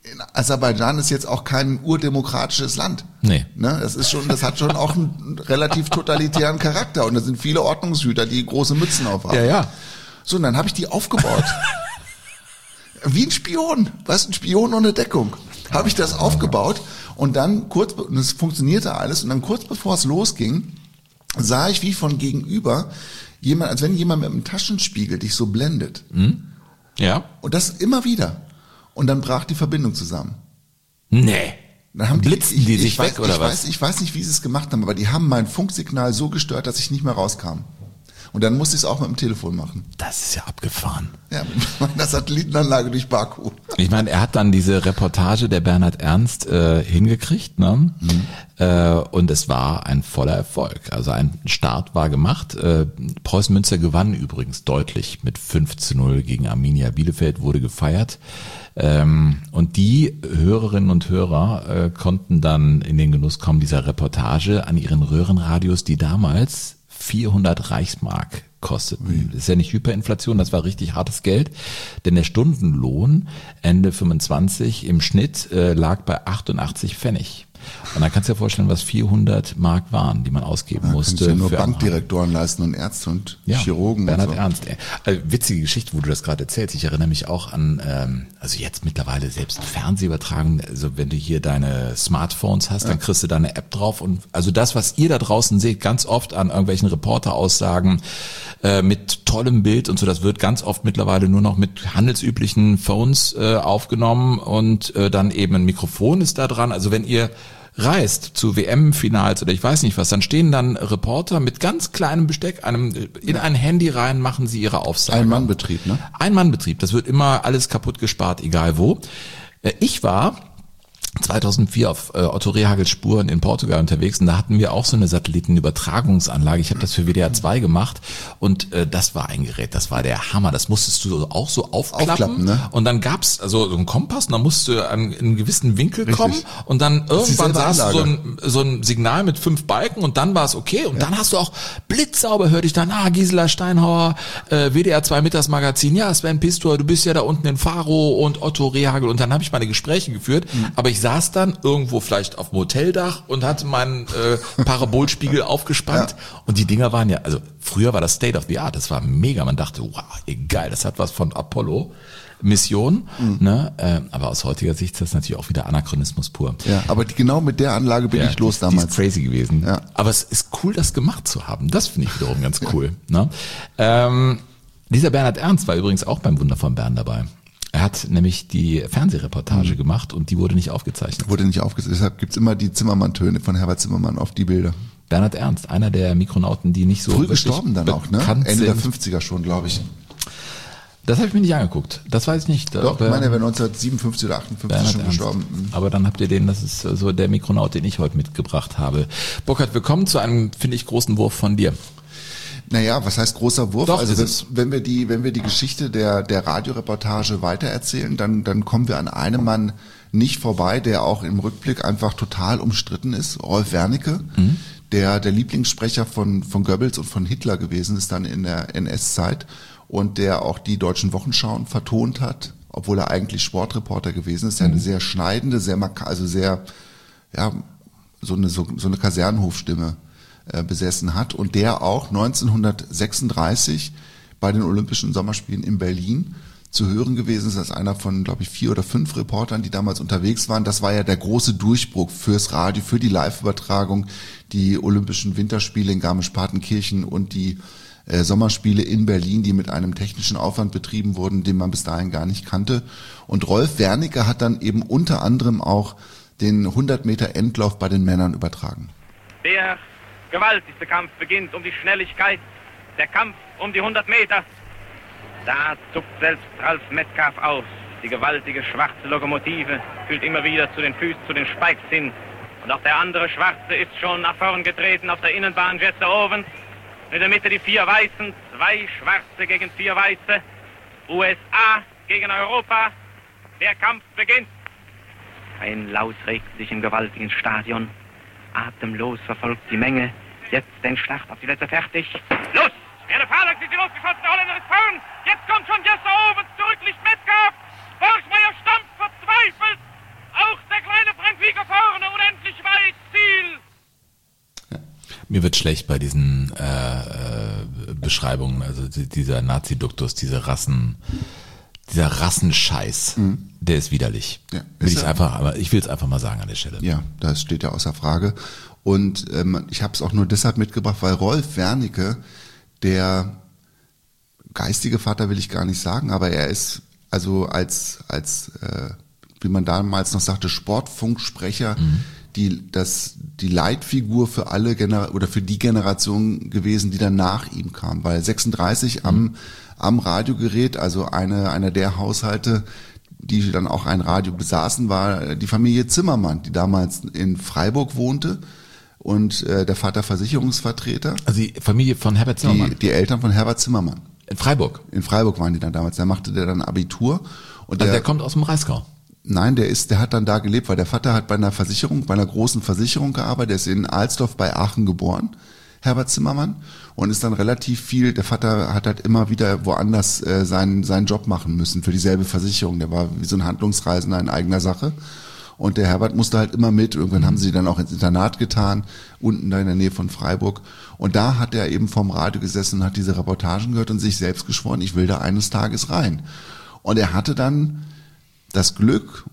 Aserbaidschan ist jetzt auch kein urdemokratisches Land. Nee. Ne? Das hat schon auch einen relativ totalitären Charakter und da sind viele Ordnungshüter, die große Mützen aufhaben. Ja. So, und dann habe ich die aufgebaut. Wie ein Spion. Ein Spion ohne Deckung. Habe ich das aufgebaut und dann und es funktionierte alles und dann kurz bevor es losging, sah ich wie von gegenüber als wenn jemand mit einem Taschenspiegel dich so blendet. Ja. Und das immer wieder. Und dann brach die Verbindung zusammen. Nee. Dann haben blitzten die sich weg, oder was? Ich weiß nicht, wie sie es gemacht haben, aber die haben mein Funksignal so gestört, dass ich nicht mehr rauskam. Und dann musste ich es auch mit dem Telefon machen. Das ist ja abgefahren. Ja, mit meiner Satellitenanlage durch Baku. Ich meine, er hat dann diese Reportage der Bernhard Ernst hingekriegt, ne? Und es war ein voller Erfolg. Also ein Start war gemacht. Preußen Münster gewann übrigens deutlich mit 5:0 gegen Arminia Bielefeld, wurde gefeiert. Und die Hörerinnen und Hörer konnten dann in den Genuss kommen dieser Reportage an ihren Röhrenradios, die damals 400 Reichsmark kosteten. Das ist ja nicht Hyperinflation, das war richtig hartes Geld, denn der Stundenlohn Ende 25 im Schnitt lag bei 88 Pfennig. Und dann kannst du dir vorstellen, was 400 Mark waren, die man ausgeben musste. Kannst du ja nur Bankdirektoren leisten und Ärzte und Chirurgen. Bernhard und so. Ernst. Witzige Geschichte, wo du das gerade erzählst. Ich erinnere mich auch an, also jetzt mittlerweile selbst Fernsehübertragung. Also wenn du hier deine Smartphones hast, dann kriegst du da eine App drauf. Und also das, was ihr da draußen seht, ganz oft an irgendwelchen Reporteraussagen mit tollem Bild und so, das wird ganz oft mittlerweile nur noch mit handelsüblichen Phones aufgenommen und dann eben ein Mikrofon ist da dran. Also wenn ihr reist zu WM-Finals oder ich weiß nicht was, dann stehen dann Reporter mit ganz kleinem Besteck in ein Handy rein, machen sie ihre Aufsage. Ein-Mann-Betrieb, ne? Ein-Mann-Betrieb, das wird immer alles kaputt gespart, egal wo. Ich war 2004 auf Otto Rehhagels Spuren in Portugal unterwegs und da hatten wir auch so eine Satellitenübertragungsanlage. Ich habe das für WDR 2 gemacht und das war ein Gerät, das war der Hammer. Das musstest du auch so aufklappen ne? Und dann gab's also so einen Kompass und dann musst du an einen gewissen Winkel kommen und dann irgendwann saß so ein Signal mit 5 Balken und dann war es okay und dann hast du auch blitzsauber, hörte ich dann, Gisela Steinhauer, WDR 2 Mittagsmagazin, ja Sven Pistor, du bist ja da unten in Faro und Otto Rehhagel und dann habe ich meine Gespräche geführt, aber ich saß dann irgendwo vielleicht auf dem Hoteldach und hatte meinen Parabolspiegel aufgespannt und die Dinger waren ja, also früher war das State of the Art, das war mega, man dachte, wow, egal, das hat was von Apollo Mission, ne? Aber aus heutiger Sicht ist das natürlich auch wieder Anachronismus pur. Ja, aber genau mit der Anlage bin ich los damals. Die ist crazy gewesen. Ja. Aber es ist cool, das gemacht zu haben. Das finde ich wiederum ganz cool. Ne? Dieser Bernhard Ernst war übrigens auch beim Wunder von Bern dabei. Er hat nämlich die Fernsehreportage gemacht und die wurde nicht aufgezeichnet. Deshalb gibt's immer die Zimmermann-Töne von Herbert Zimmermann auf die Bilder. Bernhard Ernst, einer der Mikronauten, die nicht so früh gestorben dann auch, ne? Ende der sind. 50er schon, glaube ich. Das habe ich mir nicht angeguckt. Das weiß ich nicht. Doch, ich meine, er wäre 1957 oder 58 Bernhard schon Ernst. gestorben. Aber dann habt ihr den, das ist so der Mikronaut, den ich heute mitgebracht habe. Burkhard, wir kommen zu einem, finde ich, großen Wurf von dir. Naja, was heißt großer Wurf? Doch, also wenn wir die Geschichte der Radioreportage weitererzählen, dann kommen wir an einem Mann nicht vorbei, der auch im Rückblick einfach total umstritten ist. Rolf Wernicke, der Lieblingssprecher von Goebbels und von Hitler gewesen ist dann in der NS-Zeit und der auch die deutschen Wochenschauen vertont hat, obwohl er eigentlich Sportreporter gewesen ist. Der eine sehr schneidende, so eine Kasernenhofstimme besessen hat und der auch 1936 bei den Olympischen Sommerspielen in Berlin zu hören gewesen ist als einer von, glaube ich, 4 oder 5 Reportern, die damals unterwegs waren. Das war ja der große Durchbruch fürs Radio, für die Live-Übertragung, die Olympischen Winterspiele in Garmisch-Partenkirchen und die Sommerspiele in Berlin, die mit einem technischen Aufwand betrieben wurden, den man bis dahin gar nicht kannte. Und Rolf Wernicke hat dann eben unter anderem auch den 100 Meter Endlauf bei den Männern übertragen. Der gewaltigste Kampf beginnt um die Schnelligkeit, der Kampf um die 100 Meter. Da zuckt selbst Ralf Metcalf aus. Die gewaltige schwarze Lokomotive fühlt immer wieder zu den Füßen, zu den Spikes hin. Und auch der andere Schwarze ist schon nach vorn getreten auf der Innenbahn jetzt da oben. In der Mitte die 4 Weißen, 2 Schwarze gegen 4 Weiße. USA gegen Europa. Der Kampf beginnt. Ein Laut regt sich im gewaltigen Stadion. Atemlos verfolgt die Menge. Jetzt den Start auf die Plätze fertig. Los! Eine Phalanx ist die losgeschossene Holländer ist vorn. Jetzt kommt schon Jesse Owens, zurückliegt Metcalf. Borchmeier stampft verzweifelt. Mir wird schlecht bei diesen Beschreibungen, also dieser Nazi-Duktus, dieser Rassenscheiß, der ist widerlich. Ja, ich will es einfach mal sagen an der Stelle. Ja, das steht ja außer Frage. Und ich habe es auch nur deshalb mitgebracht, weil Rolf Wernicke, der geistige Vater will ich gar nicht sagen, aber er ist also als wie man damals noch sagte, Sportfunksprecher, die Leitfigur für alle oder für die Generation gewesen, die dann nach ihm kam, weil 36 am Radiogerät, also einer der Haushalte, die dann auch ein Radio besaßen, war die Familie Zimmermann, die damals in Freiburg wohnte und der Vater Versicherungsvertreter. Also die Familie von Herbert Zimmermann? Die Eltern von Herbert Zimmermann. In Freiburg? In Freiburg waren die dann damals. Da machte der dann Abitur. Und also der kommt aus dem Breisgau? Nein, der hat dann da gelebt, weil der Vater hat bei einer großen Versicherung gearbeitet. Der ist in Alsdorf bei Aachen geboren, Herbert Zimmermann, und ist dann relativ viel, der Vater hat halt immer wieder woanders seinen Job machen müssen für dieselbe Versicherung. Der war wie so ein Handlungsreisender in eigener Sache. Und der Herbert musste halt immer mit. Irgendwann haben sie dann auch ins Internat getan, unten da in der Nähe von Freiburg. Und da hat er eben vorm Radio gesessen und hat diese Reportagen gehört und sich selbst geschworen, ich will da eines Tages rein. Und er hatte dann das Glück,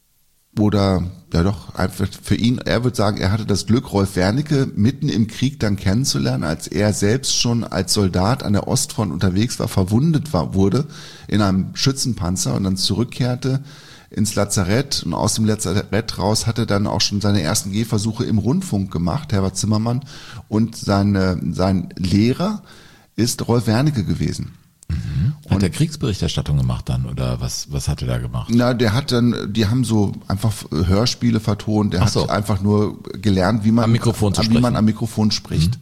oder ja doch, einfach für ihn, er würde sagen, er hatte das Glück, Rolf Wernicke mitten im Krieg dann kennenzulernen, als er selbst schon als Soldat an der Ostfront unterwegs war, wurde in einem Schützenpanzer und dann zurückkehrte ins Lazarett, und aus dem Lazarett raus hatte dann auch schon seine ersten Gehversuche im Rundfunk gemacht, Herbert Zimmermann, und sein Lehrer ist Rolf Wernicke gewesen. Hat der Kriegsberichterstattung gemacht dann, oder was hat er da gemacht? Na, die haben so einfach Hörspiele vertont, der hat einfach nur gelernt, wie man am Mikrofon spricht.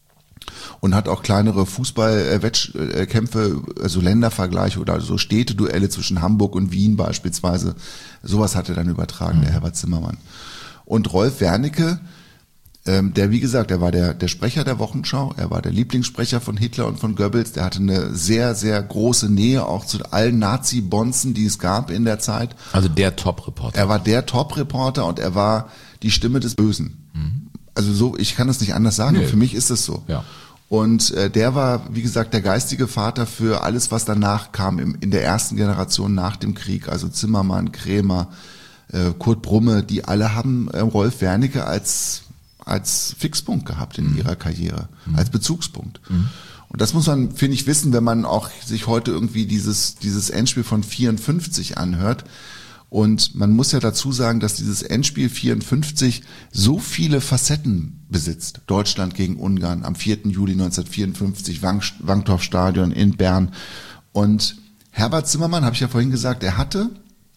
Und hat auch kleinere Fußball-Wettkämpfe, also Ländervergleiche oder so Städteduelle zwischen Hamburg und Wien beispielsweise. Sowas hat er dann übertragen, der Herbert Zimmermann. Und Rolf Wernicke, der, wie gesagt, er war der Sprecher der Wochenschau, er war der Lieblingssprecher von Hitler und von Goebbels, der hatte eine sehr, sehr große Nähe auch zu allen Nazi-Bonzen, die es gab in der Zeit. Also der Top-Reporter. Er war der Top-Reporter und er war die Stimme des Bösen. Also so, ich kann das nicht anders sagen, für mich ist es so. Ja. Und der war, wie gesagt, der geistige Vater für alles, was danach kam in der ersten Generation nach dem Krieg. Also Zimmermann, Krämer, Kurt Brumme, die alle haben Rolf Wernicke als Fixpunkt gehabt in ihrer Karriere, als Bezugspunkt. Und das muss man, finde ich, wissen, wenn man auch sich heute irgendwie dieses Endspiel von 54 anhört. Und man muss ja dazu sagen, dass dieses Endspiel 54 so viele Facetten besitzt. Deutschland gegen Ungarn am 4. Juli 1954, Wankdorf-Stadion in Bern. Und Herbert Zimmermann, habe ich ja vorhin gesagt, er hatte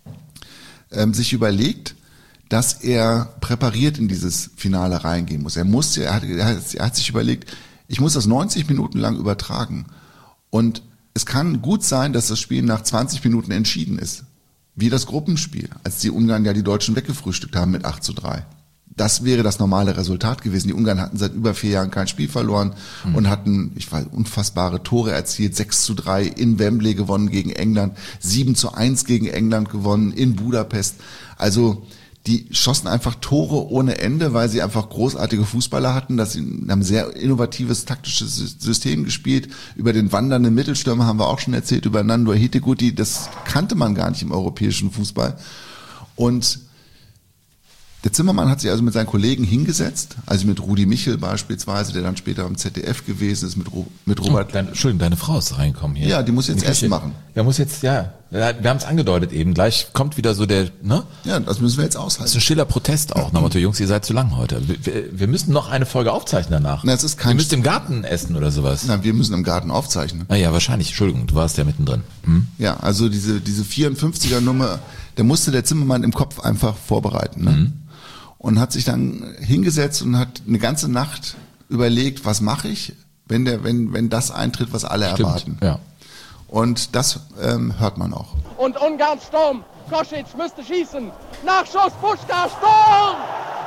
sich überlegt, dass er präpariert in dieses Finale reingehen muss. Er hat sich überlegt, ich muss das 90 Minuten lang übertragen. Und es kann gut sein, dass das Spiel nach 20 Minuten entschieden ist. Wie das Gruppenspiel, als die Ungarn ja die Deutschen weggefrühstückt haben mit 8:3. Das wäre das normale Resultat gewesen. Die Ungarn hatten seit über 4 Jahren kein Spiel verloren und hatten, unfassbare Tore erzielt. 6:3 in Wembley gewonnen gegen England, 7:1 gegen England gewonnen in Budapest. Also die schossen einfach Tore ohne Ende, weil sie einfach großartige Fußballer hatten. Sie haben sehr innovatives taktisches System gespielt. Über den wandernden Mittelstürmer haben wir auch schon erzählt, über Nando Hiteguti. Das kannte man gar nicht im europäischen Fußball. Und der Zimmermann hat sich also mit seinen Kollegen hingesetzt, also mit Rudi Michel beispielsweise, der dann später im ZDF gewesen ist, mit Robert. Entschuldigung, deine Frau ist reinkommen hier. Ja, die muss jetzt Essen machen. Wir haben es angedeutet eben, gleich kommt wieder so der, ne? Ja, das müssen wir jetzt aushalten. Das ist ein stiller Protest auch, nach Motto, Jungs, ihr seid zu lang heute. Wir müssen noch eine Folge aufzeichnen danach. Na, ihr müsst im Garten essen oder sowas. Na, wir müssen im Garten aufzeichnen. Ja, wahrscheinlich, Entschuldigung, du warst ja mittendrin. Ja, also diese 54er Nummer, der musste der Zimmermann im Kopf einfach vorbereiten, ne? Und hat sich dann hingesetzt und hat eine ganze Nacht überlegt, was mache ich, wenn das eintritt, was alle erwarten. Ja. Und das hört man auch. Und Ungarn Sturm. Kosic müsste schießen. Nachschuss, Puschka, Sturm!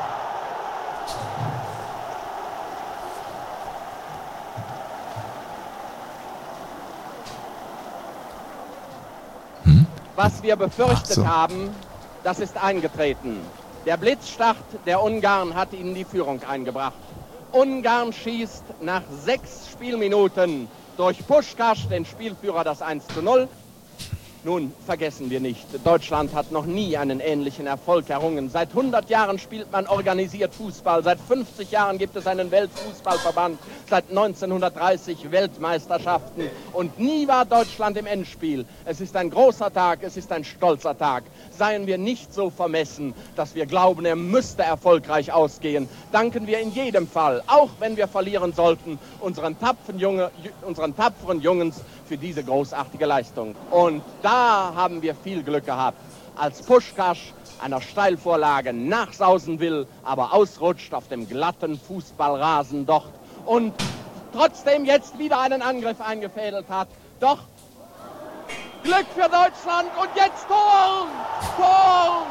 Was wir befürchtet haben, das ist eingetreten. Der Blitzstart der Ungarn hat ihnen die Führung eingebracht. Ungarn schießt nach 6 Spielminuten durch Puskás, den Spielführer, das 1:0. Nun, vergessen wir nicht, Deutschland hat noch nie einen ähnlichen Erfolg errungen. Seit 100 Jahren spielt man organisiert Fußball. Seit 50 Jahren gibt es einen Weltfußballverband. Seit 1930 Weltmeisterschaften. Und nie war Deutschland im Endspiel. Es ist ein großer Tag, es ist ein stolzer Tag. Seien wir nicht so vermessen, dass wir glauben, er müsste erfolgreich ausgehen. Danken wir in jedem Fall, auch wenn wir verlieren sollten, unseren tapferen Jungens für diese großartige Leistung. Und da haben wir viel Glück gehabt, als Puskás einer Steilvorlage nachsausen will, aber ausrutscht auf dem glatten Fußballrasen dort und trotzdem jetzt wieder einen Angriff eingefädelt hat. Doch Glück für Deutschland und jetzt Tor! Tor!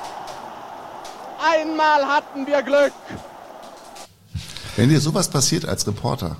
Einmal hatten wir Glück. Wenn dir sowas passiert als Reporter,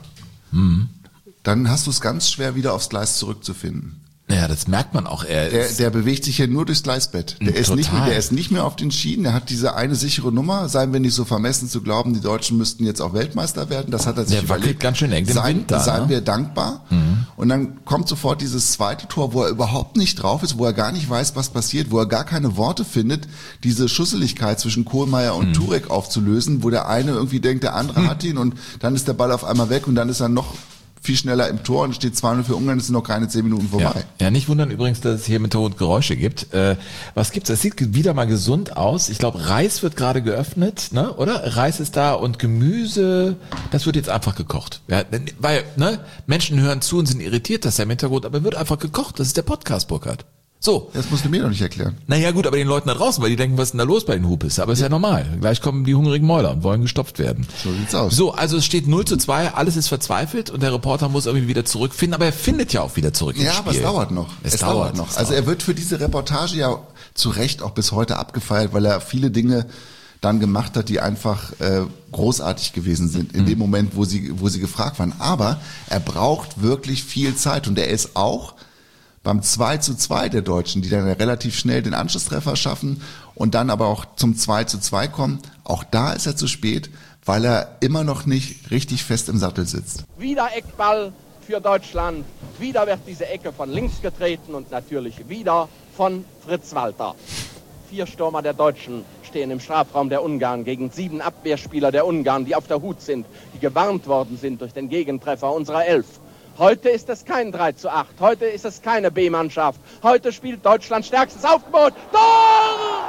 dann hast du es ganz schwer, wieder aufs Gleis zurückzufinden. Ja, das merkt man auch. Der bewegt sich hier nur durchs Gleisbett. Der ist nicht mehr auf den Schienen. Der hat diese eine sichere Nummer. Seien wir nicht so vermessen zu glauben, die Deutschen müssten jetzt auch Weltmeister werden. Das hat er sich der überlegt. Ganz schön eng. Seien wir dankbar. Und dann kommt sofort dieses zweite Tor, wo er überhaupt nicht drauf ist, wo er gar nicht weiß, was passiert, wo er gar keine Worte findet, diese Schusseligkeit zwischen Kohlmeier und Turek aufzulösen, wo der eine irgendwie denkt, der andere hat ihn und dann ist der Ball auf einmal weg und dann ist er noch viel schneller im Tor und steht 2-0 für Ungarn, es sind noch keine 10 Minuten vorbei. Ja, nicht wundern übrigens, dass es hier im Hintergrund Geräusche gibt. Was gibt's? Es sieht wieder mal gesund aus. Ich glaube, Reis wird gerade geöffnet, ne? Oder? Reis ist da und Gemüse, das wird jetzt einfach gekocht. Ja, weil, Menschen hören zu und sind irritiert, dass er im Hintergrund, aber wird einfach gekocht. Das ist der Podcast, Burkhard. So. Das musst du mir doch nicht erklären. Naja gut, aber den Leuten da draußen, weil die denken, was ist denn da los bei den Hupis? Aber ist ja normal. Gleich kommen die hungrigen Mäuler und wollen gestopft werden. So sieht's aus. So, also es steht 0:2, alles ist verzweifelt und der Reporter muss irgendwie wieder zurückfinden, aber er findet ja auch wieder zurück ins Spiel. Ja, aber es dauert noch. Es dauert noch. Also er wird für diese Reportage ja zu Recht auch bis heute abgefeiert, weil er viele Dinge dann gemacht hat, die einfach großartig gewesen sind in dem Moment, wo sie gefragt waren. Aber er braucht wirklich viel Zeit und er ist auch beim 2:2 der Deutschen, die dann relativ schnell den Anschlusstreffer schaffen und dann aber auch zum 2:2 kommen, auch da ist er zu spät, weil er immer noch nicht richtig fest im Sattel sitzt. Wieder Eckball für Deutschland, wieder wird diese Ecke von links getreten und natürlich wieder von Fritz Walter. 4 Stürmer der Deutschen stehen im Strafraum der Ungarn gegen 7 Abwehrspieler der Ungarn, die auf der Hut sind, die gewarnt worden sind durch den Gegentreffer unserer 11. Heute ist es kein 3:8, heute ist es keine B-Mannschaft. Heute spielt Deutschland stärkstes Aufgebot. Tor!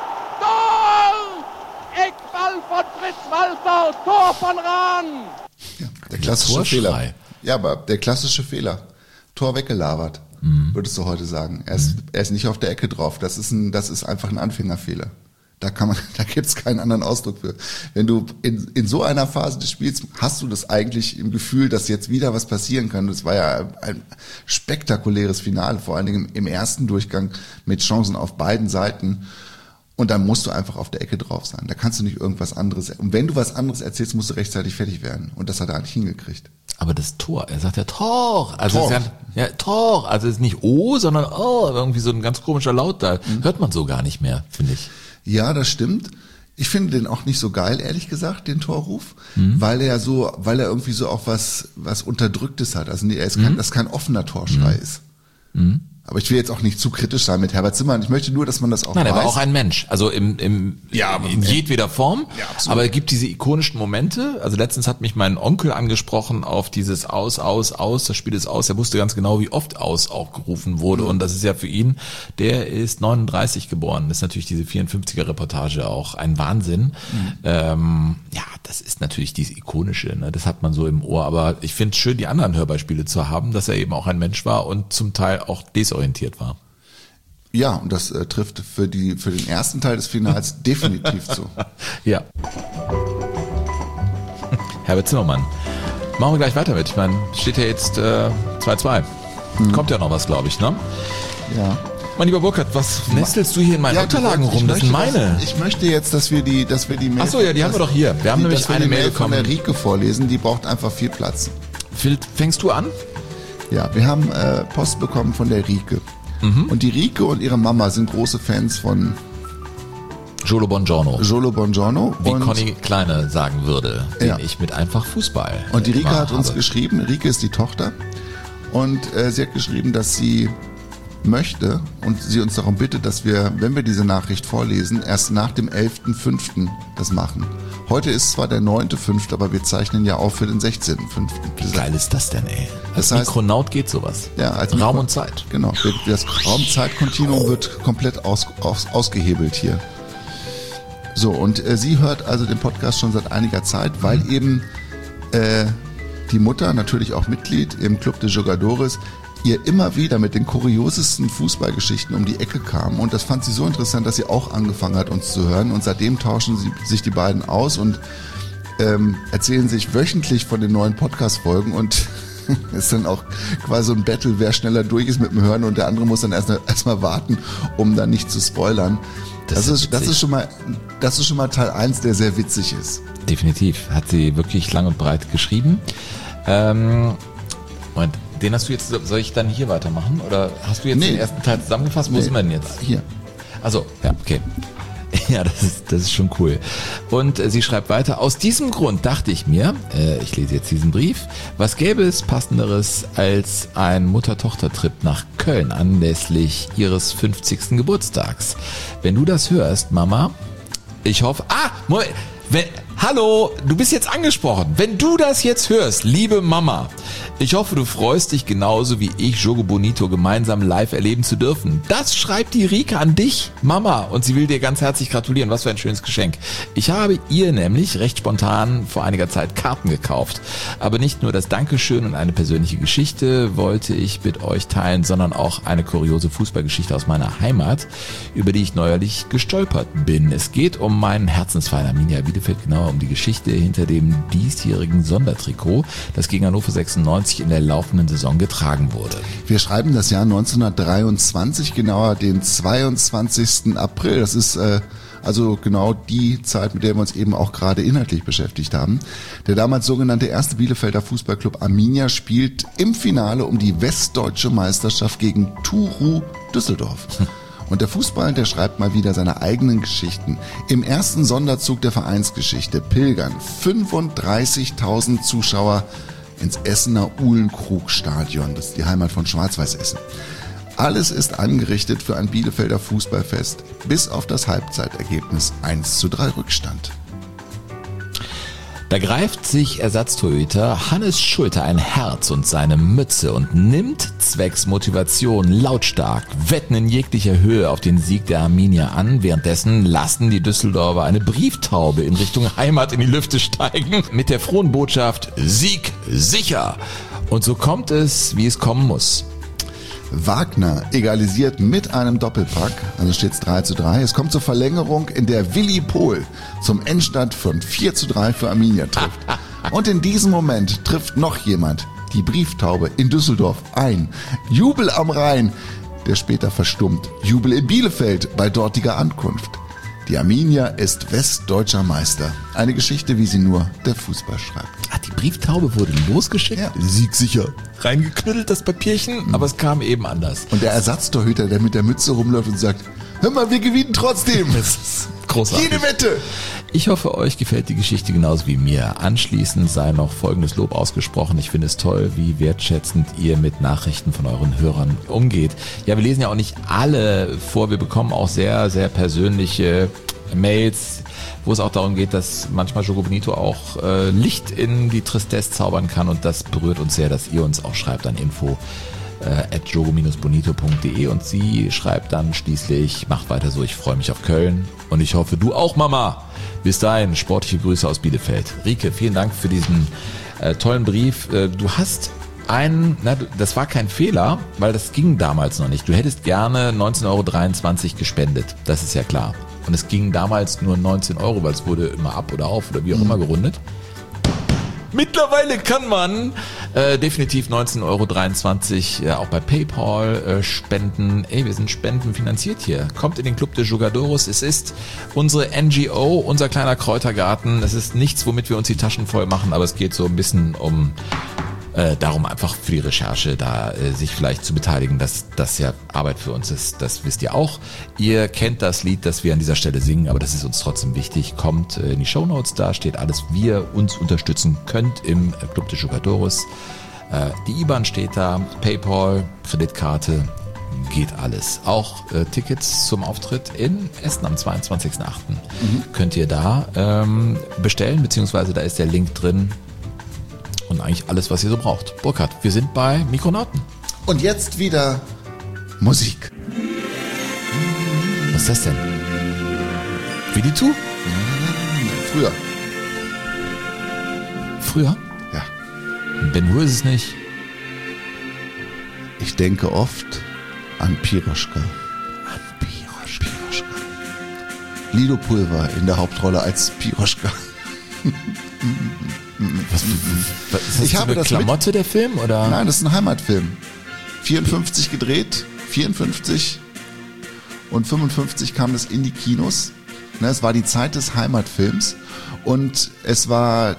Tor! Eckball von Fritz Walter, Tor von Rahn! Ja, der klassische Fehler. Ja, aber der klassische Fehler. Tor weggelabert, würdest du heute sagen. Er ist nicht auf der Ecke drauf. Das ist einfach ein Anfängerfehler. Da gibt's keinen anderen Ausdruck für. Wenn du in so einer Phase des Spiels hast du das eigentlich im Gefühl, dass jetzt wieder was passieren kann. Das war ja ein spektakuläres Finale, vor allen Dingen im ersten Durchgang mit Chancen auf beiden Seiten. Und dann musst du einfach auf der Ecke drauf sein. Da kannst du nicht irgendwas anderes. Und wenn du was anderes erzählst, musst du rechtzeitig fertig werden. Und das hat er eigentlich hingekriegt. Aber das Tor, er sagt ja Tor. Also Tor. Tor. Also es ist nicht O, sondern O. Irgendwie so ein ganz komischer Laut da. Hört man so gar nicht mehr, finde ich. Ja, das stimmt. Ich finde den auch nicht so geil, ehrlich gesagt, den Torruf, weil er irgendwie so auch was Unterdrücktes hat. Also das kein offener Torschrei ist. Aber ich will jetzt auch nicht zu kritisch sein mit Herbert Zimmermann. Ich möchte nur, dass man das auch weiß. Nein, er war auch ein Mensch. Also in jedweder Form. Ja, absolut. Aber es gibt diese ikonischen Momente. Also letztens hat mich mein Onkel angesprochen auf dieses Aus. Das Spiel ist aus. Er wusste ganz genau, wie oft Aus auch gerufen wurde. Und das ist ja für ihn, der ist 39 geboren. Das ist natürlich diese 54er Reportage auch ein Wahnsinn. Das ist natürlich diese ikonische. Ne? Das hat man so im Ohr. Aber ich finde es schön, die anderen Hörbeispiele zu haben, dass er eben auch ein Mensch war und zum Teil auch desorientiert war. Ja, und das trifft für den ersten Teil des Finals definitiv zu. Ja. Herbert Zimmermann. Machen wir gleich weiter mit. Ich meine, steht ja jetzt 2:2. Kommt ja noch was, glaube ich, ne? Ja. Mein lieber Burkhard, was nestelst du hier in meinen Unterlagen rum? Das sind meine. Ich möchte jetzt, dass wir die Mail... Ach so, ja, die haben wir doch hier. Wir haben nämlich eine Mail bekommen. Von der Rieke vorlesen, die braucht einfach viel Platz. Phil, fängst du an? Ja, wir haben Post bekommen von der Rieke. Und die Rieke und ihre Mama sind große Fans von Jolo Bongiorno. Jolo Bongiorno. Wie Conny Kleine sagen würde, den ich mit einfach Fußball. Und die Rike hat uns geschrieben, Rike ist die Tochter, und sie hat geschrieben, dass sie möchte und sie uns darum bittet, dass wir, wenn wir diese Nachricht vorlesen, erst nach dem 11.05. das machen. Heute ist zwar der 9.05., aber wir zeichnen ja auf für den 16.05. Wie geil ist das denn, ey? Als Mikronaut geht sowas. Ja, als Raum und Zeit. Genau, das Raum-Zeit-Kontinuum wird komplett ausgehebelt hier. So, und sie hört also den Podcast schon seit einiger Zeit, weil eben die Mutter, natürlich auch Mitglied im Club de Jogadores, ihr immer wieder mit den kuriosesten Fußballgeschichten um die Ecke kam. Und das fand sie so interessant, dass sie auch angefangen hat, uns zu hören. Und seitdem tauschen sich die beiden aus und erzählen sich wöchentlich von den neuen Podcast-Folgen. Und ist dann auch quasi so ein Battle, wer schneller durch ist mit dem Hören. Und der andere muss dann erst mal warten, um dann nicht zu spoilern. Das ist schon mal Teil 1, der sehr witzig ist. Definitiv. Hat sie wirklich lang und breit geschrieben. Und den hast du jetzt, soll ich dann hier weitermachen? Oder hast du jetzt den ersten Teil zusammengefasst? Wo sind wir denn jetzt? Hier. Also, ja, okay. Ja, das ist schon cool. Und sie schreibt weiter, aus diesem Grund dachte ich mir, ich lese jetzt diesen Brief, was gäbe es Passenderes als ein Mutter-Tochter-Trip nach Köln anlässlich ihres 50. Geburtstags? Wenn du das hörst, Mama, ich hoffe, Moment, hallo, du bist jetzt angesprochen. Wenn du das jetzt hörst, liebe Mama, ich hoffe, du freust dich genauso wie ich, Jogo Bonito gemeinsam live erleben zu dürfen. Das schreibt die Rike an dich, Mama, und sie will dir ganz herzlich gratulieren. Was für ein schönes Geschenk. Ich habe ihr nämlich recht spontan vor einiger Zeit Karten gekauft. Aber nicht nur das Dankeschön und eine persönliche Geschichte wollte ich mit euch teilen, sondern auch eine kuriose Fußballgeschichte aus meiner Heimat, über die ich neuerlich gestolpert bin. Es geht um meinen Herzensverein Arminia Bielefeld, genauer um die Geschichte hinter dem diesjährigen Sondertrikot, das gegen Hannover 96 in der laufenden Saison getragen wurde. Wir schreiben das Jahr 1923, genauer den 22. April. Das ist also genau die Zeit, mit der wir uns eben auch gerade inhaltlich beschäftigt haben. Der damals sogenannte erste Bielefelder Fußballclub Arminia spielt im Finale um die westdeutsche Meisterschaft gegen Turu Düsseldorf. Und der Fußball, der schreibt mal wieder seine eigenen Geschichten. Im ersten Sonderzug der Vereinsgeschichte pilgern 35.000 Zuschauer ins Essener Uhlenkrug-Stadion. Das ist die Heimat von Schwarz-Weiß Essen. Alles ist angerichtet für ein Bielefelder Fußballfest, bis auf das Halbzeitergebnis 1:3 Rückstand. Da greift sich Ersatztorhüter Hannes Schulte ein Herz und seine Mütze und nimmt zwecks Motivation lautstark Wetten in jeglicher Höhe auf den Sieg der Arminia an. Währenddessen lassen die Düsseldorfer eine Brieftaube in Richtung Heimat in die Lüfte steigen mit der frohen Botschaft Sieg sicher. Und so kommt es, wie es kommen muss. Wagner egalisiert mit einem Doppelpack, also steht es 3:3. Es kommt zur Verlängerung, in der Willi Pohl zum Endstand von 4:3 für Arminia trifft. Und in diesem Moment trifft noch jemand die Brieftaube in Düsseldorf ein. Jubel am Rhein, der später verstummt. Jubel in Bielefeld bei dortiger Ankunft. Die Arminia ist westdeutscher Meister. Eine Geschichte, wie sie nur der Fußball schreibt. Die Brieftaube wurde losgeschickt? Ja. Siegsicher. Reingeknüttelt das Papierchen, aber es kam eben anders. Und der Ersatztorhüter, der mit der Mütze rumläuft und sagt, hör mal, wir gewinnen trotzdem. Das ist großartig. Jede Wette. Ich hoffe, euch gefällt die Geschichte genauso wie mir. Anschließend sei noch folgendes Lob ausgesprochen. Ich finde es toll, wie wertschätzend ihr mit Nachrichten von euren Hörern umgeht. Ja, wir lesen ja auch nicht alle vor. Wir bekommen auch sehr, sehr persönliche Mails, wo es auch darum geht, dass manchmal Jogo Bonito auch Licht in die Tristesse zaubern kann, und das berührt uns sehr, dass ihr uns auch schreibt an info@jogo-bonito.de, und sie schreibt dann schließlich, macht weiter so, ich freue mich auf Köln und ich hoffe, du auch, Mama. Bis dahin, sportliche Grüße aus Bielefeld. Rike, vielen Dank für diesen tollen Brief. Du hast das war kein Fehler, weil das ging damals noch nicht. Du hättest gerne 19,23 € gespendet, das ist ja klar. Und es ging damals nur 19 €, weil es wurde immer ab oder auf oder wie auch immer gerundet. Mittlerweile kann man definitiv 19,23 € auch bei PayPal spenden. Ey, wir sind spendenfinanziert hier. Kommt in den Club de Jogadores. Es ist unsere NGO, unser kleiner Kräutergarten. Es ist nichts, womit wir uns die Taschen voll machen, aber es geht so ein bisschen um Darum einfach für die Recherche da sich vielleicht zu beteiligen, dass das ja Arbeit für uns ist, das wisst ihr auch. Ihr kennt das Lied, das wir an dieser Stelle singen, aber das ist uns trotzdem wichtig. Kommt in die Shownotes, da steht alles, wie ihr uns unterstützen könnt im Club de Jugadores. Die IBAN steht da, PayPal, Kreditkarte, geht alles. Auch Tickets zum Auftritt in Essen am 22.08. Könnt ihr da bestellen, beziehungsweise da ist der Link drin und eigentlich alles, was ihr so braucht. Burkhard, wir sind bei Mikronauten. Und jetzt wieder Musik. Was ist das denn? Wie die Tu? Früher. Früher? Ja. Ben Hur ist es nicht. Ich denke oft an Piroschka. Lido Pulver in der Hauptrolle als Piroschka. Was ist das, eine Klamotte der Film? Oder? Nein, das ist ein Heimatfilm. 54 gedreht, 54 und 55 kam das in die Kinos. Es war die Zeit des Heimatfilms und es waren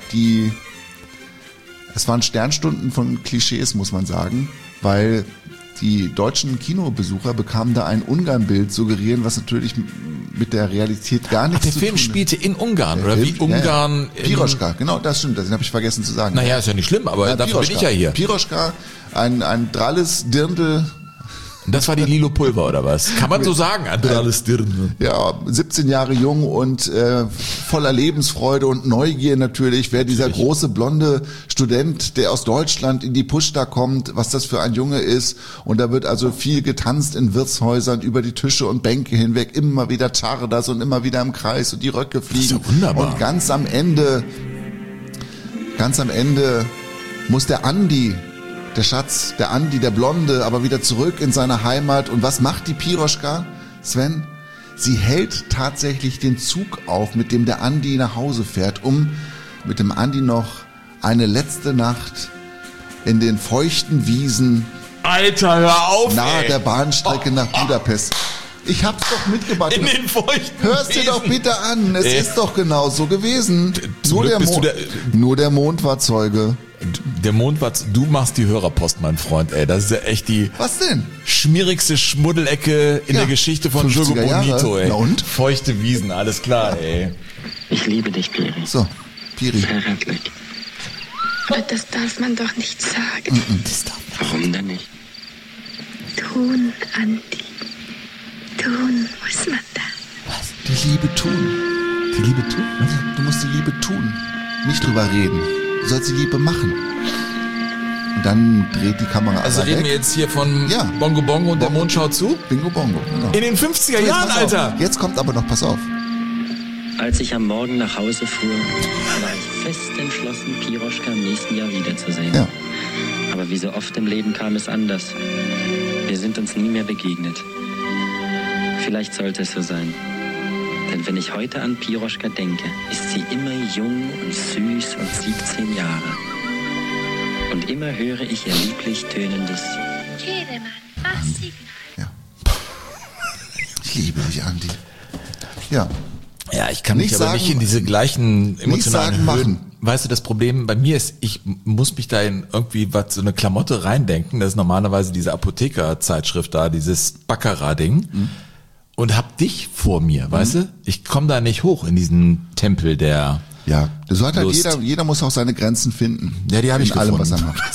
Sternstunden von Klischees, muss man sagen, weil die deutschen Kinobesucher bekamen da ein Ungarn-Bild suggerieren, was natürlich mit der Realität gar nichts zu tun hat. Der Film spielte in Ungarn, oder wie Ungarn? Ja. Piroschka, genau, das stimmt, das habe ich vergessen zu sagen. Naja, ist ja nicht schlimm, aber dafür bin ich ja hier. Piroschka, ein dralles Dirndl. Das war die Lilo Pulver, oder was? Kann man so sagen? Alles Dirndl. Ja, 17 Jahre jung und voller Lebensfreude und Neugier natürlich. Wer dieser große blonde Student, der aus Deutschland in die Pushta kommt, was das für ein Junge ist. Und da wird also viel getanzt in Wirtshäusern über die Tische und Bänke hinweg. Immer wieder Chardas und immer wieder im Kreis und die Röcke fliegen. Das ist ja wunderbar. Und ganz am Ende muss der Andi, der Schatz, der Andi, der Blonde, aber wieder zurück in seine Heimat. Und was macht die Piroschka, Sven? Sie hält tatsächlich den Zug auf, mit dem der Andi nach Hause fährt, um mit dem Andi noch eine letzte Nacht in den feuchten Wiesen Alter, hör auf, nahe der Bahnstrecke nach Budapest. Ich hab's doch mitgebracht. In den feuchten Hörst dir doch bitte an, es ist doch genau so gewesen. Nur der Mond war Zeuge. Der Mond war, du machst die Hörerpost, mein Freund, ey. Das ist ja echt die Was denn? schmierigste Schmuddelecke in der Geschichte von Jogo Bonito, ey. Na und? Feuchte Wiesen, alles klar, ey. Ich liebe dich, Piri. So, Piri. Zärtlich. Aber das darf man doch nicht sagen. Warum denn nicht? Tun, Andi. Tun muss man da. Was? Die Liebe tun. Die Liebe tun? Du musst die Liebe tun. Nicht drüber reden. Du sollst die Liebe machen. Und dann dreht die Kamera Also reden weg. wir jetzt hier von Bongo Bongo und der Mond schaut zu? Bingo Bongo, genau. In den 50er Jahren, Alter! Jetzt kommt aber noch, pass auf. Als ich am Morgen nach Hause fuhr, war ich fest entschlossen, Piroschka im nächsten Jahr wiederzusehen. Ja. Aber wie so oft im Leben kam es anders. Wir sind uns nie mehr begegnet. Vielleicht sollte es so sein. Denn wenn ich heute an Piroschka denke, ist sie immer jung und süß und 17 Jahre. Und immer höre ich ihr lieblich tönendes Jedermann, Basssignal. Ja. Ich liebe dich, Andi. Ja. Ja, ich kann Nicht mich aber sagen, nicht in diese gleichen emotionalen sagen, Höhen. machen. Weißt du, das Problem bei mir ist, ich muss mich da in irgendwie so eine Klamotte reindenken. Das ist normalerweise diese Apotheker-Zeitschrift da, dieses Baccarat-Ding. Und hab dich vor mir, weißt du? Ich komme da nicht hoch in diesen Tempel der Ja, so hat halt Lust. jeder muss auch seine Grenzen finden. Ja, die habe ich in allem, gefunden. was er macht.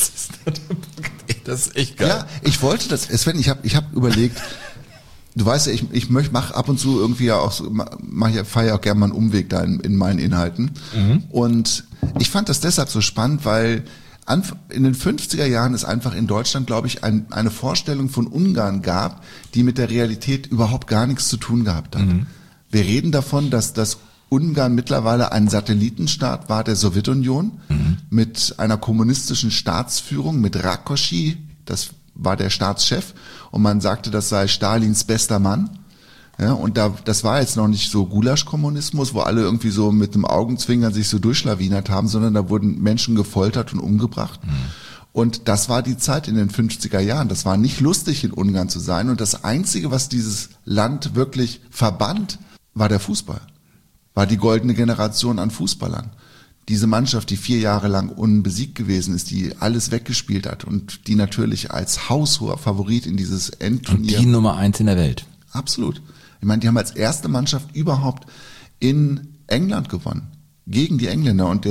Das ist echt geil. Ja, ich wollte das, Sven, ich hab überlegt, du weißt ja, ich mache ab und zu irgendwie ja auch so, fahre ja auch gerne mal einen Umweg da in meinen Inhalten. Und ich fand das deshalb so spannend, weil in den 50er Jahren es einfach in Deutschland, glaube ich, eine Vorstellung von Ungarn gab, die mit der Realität überhaupt gar nichts zu tun gehabt hat. Wir reden davon, dass das Ungarn mittlerweile ein Satellitenstaat war der Sowjetunion mit einer kommunistischen Staatsführung, mit Rákosi, das war der Staatschef, und man sagte, das sei Stalins bester Mann. Ja, und das war jetzt noch nicht so Gulasch-Kommunismus, wo alle irgendwie so mit dem Augenzwinkern sich so durchschlawinert haben, sondern da wurden Menschen gefoltert und umgebracht. Und das war die Zeit in den 50er Jahren. Das war nicht lustig, in Ungarn zu sein. Und das Einzige, was dieses Land wirklich verband, war der Fußball. War die goldene Generation an Fußballern. diese Mannschaft, die 4 Jahre lang unbesiegt gewesen ist, die alles weggespielt hat und die natürlich als haushoher Favorit in dieses Endturnier. Und die Nummer 1 in der Welt. Absolut. Ich meine, die haben als erste Mannschaft überhaupt in England gewonnen. Gegen die Engländer. Und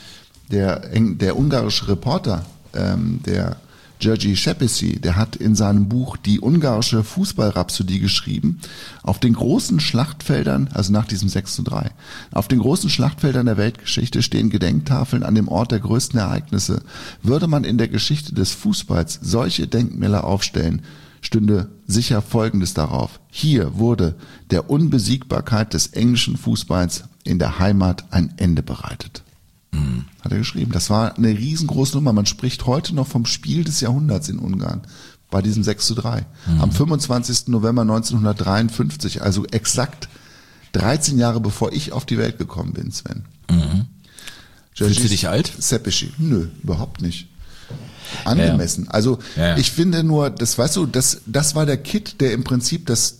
der ungarische Reporter, der György Szepesi, der hat in seinem Buch die ungarische Fußballrhapsodie geschrieben, auf den großen Schlachtfeldern, also nach diesem 6:3, auf den großen Schlachtfeldern der Weltgeschichte stehen Gedenktafeln an dem Ort der größten Ereignisse. Würde man in der Geschichte des Fußballs solche Denkmäler aufstellen, stünde sicher Folgendes darauf. Hier wurde der Unbesiegbarkeit des englischen Fußballs in der Heimat ein Ende bereitet. Hat er geschrieben. Das war eine riesengroße Nummer. Man spricht heute noch vom Spiel des Jahrhunderts in Ungarn bei diesem 6:3. Am 25. November 1953, also exakt 13 Jahre bevor ich auf die Welt gekommen bin, Sven. Fühlst du dich alt? Szepesi. Nö, überhaupt nicht. Angemessen. Also ich finde nur, das weißt du, das war der Kit, der im Prinzip dass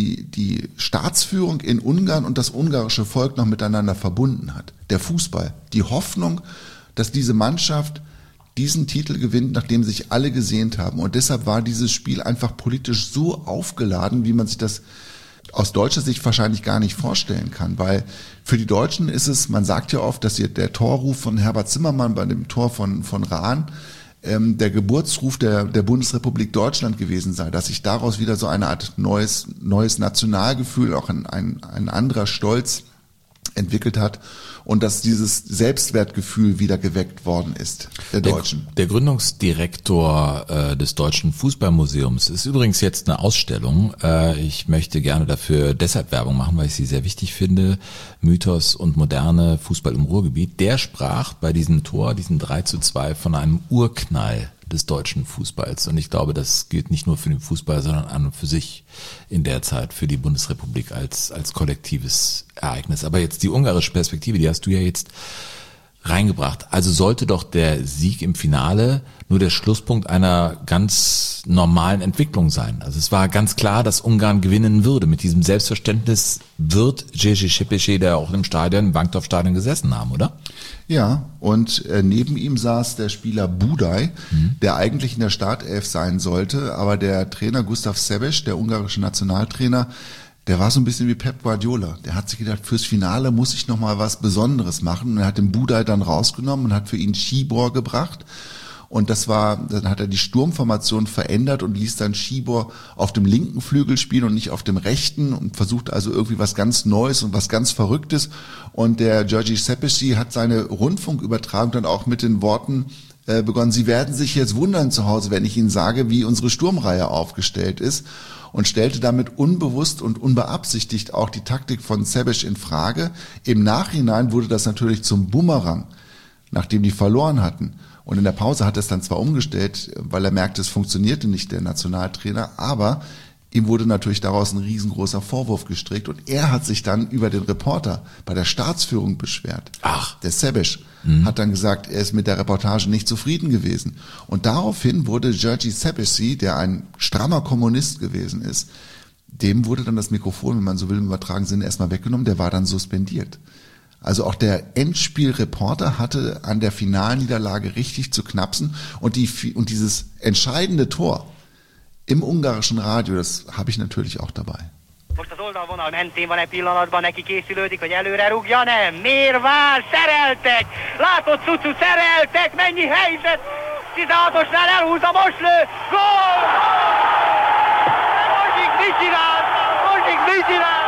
die Staatsführung in Ungarn und das ungarische Volk noch miteinander verbunden hat. Der Fußball, die Hoffnung, dass diese Mannschaft diesen Titel gewinnt, nachdem sich alle gesehnt haben. Und deshalb war dieses Spiel einfach politisch so aufgeladen, wie man sich das aus deutscher Sicht wahrscheinlich gar nicht vorstellen kann, weil für die Deutschen ist es, man sagt ja oft, dass hier der Torruf von Herbert Zimmermann bei dem Tor von Rahn der Geburtsruf der Bundesrepublik Deutschland gewesen sei, dass sich daraus wieder so eine Art neues Nationalgefühl, auch ein anderer Stolz entwickelt hat und dass dieses Selbstwertgefühl wieder geweckt worden ist, der Deutschen. Der Gründungsdirektor des Deutschen Fußballmuseums ist übrigens jetzt eine Ausstellung. Ich möchte gerne dafür deshalb Werbung machen, weil ich sie sehr wichtig finde. Mythos und moderne Fußball im Ruhrgebiet. Der sprach bei diesem Tor, diesem 3:2, von einem Urknall des deutschen Fußballs. Und ich glaube, das gilt nicht nur für den Fußball, sondern an und für sich in der Zeit für die Bundesrepublik als kollektives Ereignis. Aber jetzt die ungarische Perspektive, die hast du ja jetzt reingebracht. Also sollte doch der Sieg im Finale nur der Schlusspunkt einer ganz normalen Entwicklung sein. Also es war ganz klar, dass Ungarn gewinnen würde. Mit diesem Selbstverständnis wird György Szepesi, der auch im Bankdorf-Stadion gesessen haben, oder? Ja, und neben ihm saß der Spieler Budaj, der eigentlich in der Startelf sein sollte, aber der Trainer Gustav Sebeş, der ungarische Nationaltrainer, der war so ein bisschen wie Pep Guardiola. Der hat sich gedacht, fürs Finale muss ich noch mal was Besonderes machen. Und er hat den Budaj dann rausgenommen und hat für ihn Šibor gebracht. Und dann hat er die Sturmformation verändert und ließ dann Šibor auf dem linken Flügel spielen und nicht auf dem rechten und versucht also irgendwie was ganz Neues und was ganz Verrücktes. Und der György Szepesi hat seine Rundfunkübertragung dann auch mit den Worten begonnen: Sie werden sich jetzt wundern zu Hause, wenn ich Ihnen sage, wie unsere Sturmreihe aufgestellt ist. Und stellte damit unbewusst und unbeabsichtigt auch die Taktik von Sebeş in Frage. Im Nachhinein wurde das natürlich zum Bumerang, nachdem die verloren hatten. Und in der Pause hat er es dann zwar umgestellt, weil er merkte, es funktionierte nicht, der Nationaltrainer, aber ihm wurde natürlich daraus ein riesengroßer Vorwurf gestrickt und er hat sich dann über den Reporter bei der Staatsführung beschwert. Der Sebeş hat dann gesagt, er ist mit der Reportage nicht zufrieden gewesen. Und daraufhin wurde György Szepesi, der ein strammer Kommunist gewesen ist, dem wurde dann das Mikrofon, wenn man so will, im übertragenen Sinne erstmal weggenommen, der war dann suspendiert. Also auch der Endspielreporter hatte an der Finalniederlage richtig zu knapsen und dieses entscheidende Tor im ungarischen Radio, das habe ich natürlich auch dabei. Most az oldalvonal mentén van egy pillanatban, neki készülődik, hogy előre rúgja, nem. Miért vár? Szereltek! Látod, Cucu, szereltek! Mennyi helyzet! 16-osnál elhúzza, most lő! Gól! Bozsik mit csinál? Bozsik mit csinál?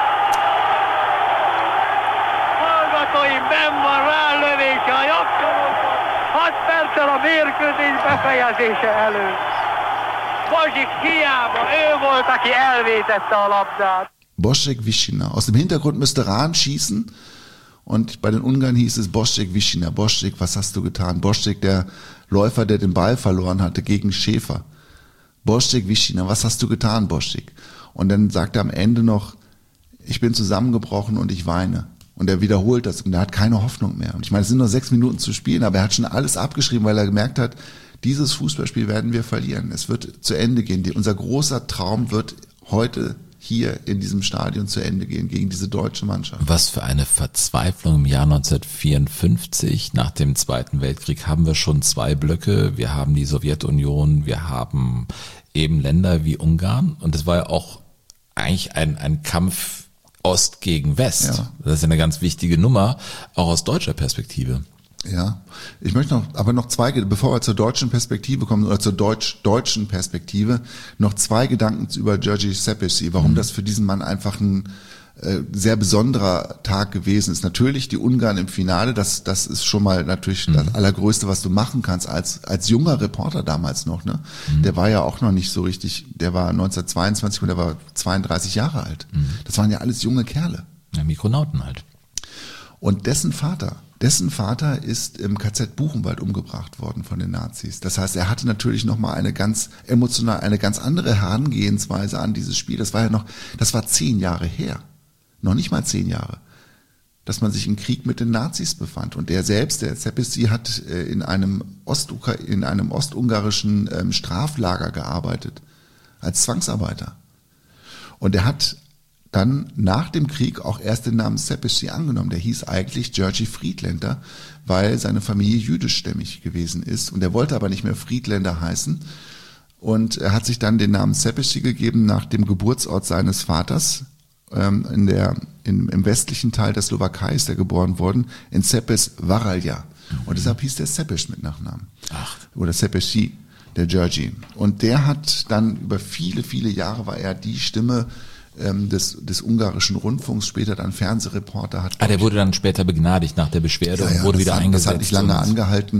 Hallgatóim, benn van rálövése a jakcsolókon. 6 perccel a mérkőzés befejezése előtt. Bozsik hiába, ő volt, aki elvétette a labdát. Boszek Wischina. Aus dem Hintergrund müsste Rahn schießen und bei den Ungarn hieß es Boszek Wischina. Boszek, was hast du getan? Boszek, der Läufer, der den Ball verloren hatte gegen Schäfer. Boszek Wischina, was hast du getan, Boszek? Und dann sagt er am Ende noch, ich bin zusammengebrochen und ich weine. Und er wiederholt das und er hat keine Hoffnung mehr. Und ich meine, es sind nur 6 Minuten zu spielen, aber er hat schon alles abgeschrieben, weil er gemerkt hat, dieses Fußballspiel werden wir verlieren. Es wird zu Ende gehen. Unser großer Traum wird heute hier in diesem Stadion zu Ende gehen gegen diese deutsche Mannschaft. Was für eine Verzweiflung im Jahr 1954 nach dem Zweiten Weltkrieg haben wir schon 2 Blöcke. Wir haben die Sowjetunion, wir haben eben Länder wie Ungarn und es war ja auch eigentlich ein Kampf Ost gegen West. Ja. Das ist eine ganz wichtige Nummer, auch aus deutscher Perspektive. Ja, ich möchte noch 2, bevor wir zur deutschen Perspektive kommen, oder zur deutschen Perspektive, noch 2 Gedanken über György Szepesi, warum das für diesen Mann einfach ein sehr besonderer Tag gewesen ist. Natürlich die Ungarn im Finale, das ist schon mal natürlich das Allergrößte, was du machen kannst als junger Reporter damals noch. Ne? Der war ja auch noch nicht so richtig, der war 1922 und der war 32 Jahre alt. Das waren ja alles junge Kerle. Ja, Mikronauten halt. Und dessen Vater ist im KZ Buchenwald umgebracht worden von den Nazis. Das heißt, er hatte natürlich nochmal eine ganz andere Herangehensweise an dieses Spiel. Das war 10 Jahre her. Noch nicht mal 10 Jahre. Dass man sich im Krieg mit den Nazis befand. Und der Szepesi hat in einem ostungarischen Straflager gearbeitet. Als Zwangsarbeiter. Und er hat dann nach dem Krieg auch erst den Namen Szepesi angenommen. Der hieß eigentlich György Friedländer, weil seine Familie jüdischstämmig gewesen ist. Und er wollte aber nicht mehr Friedländer heißen. Und er hat sich dann den Namen Szepesi gegeben nach dem Geburtsort seines Vaters. Im westlichen Teil der Slowakei ist er geboren worden, in Szepes-Varalja. Und deshalb hieß der Szepes mit Nachnamen. Oder Szepesi, der György. Und der hat dann über viele, viele Jahre war er die Stimme des ungarischen Rundfunks, später dann Fernsehreporter. Der wurde dann später begnadigt nach der Beschwerde und wurde wieder eingesetzt. Das hat nicht lange angehalten.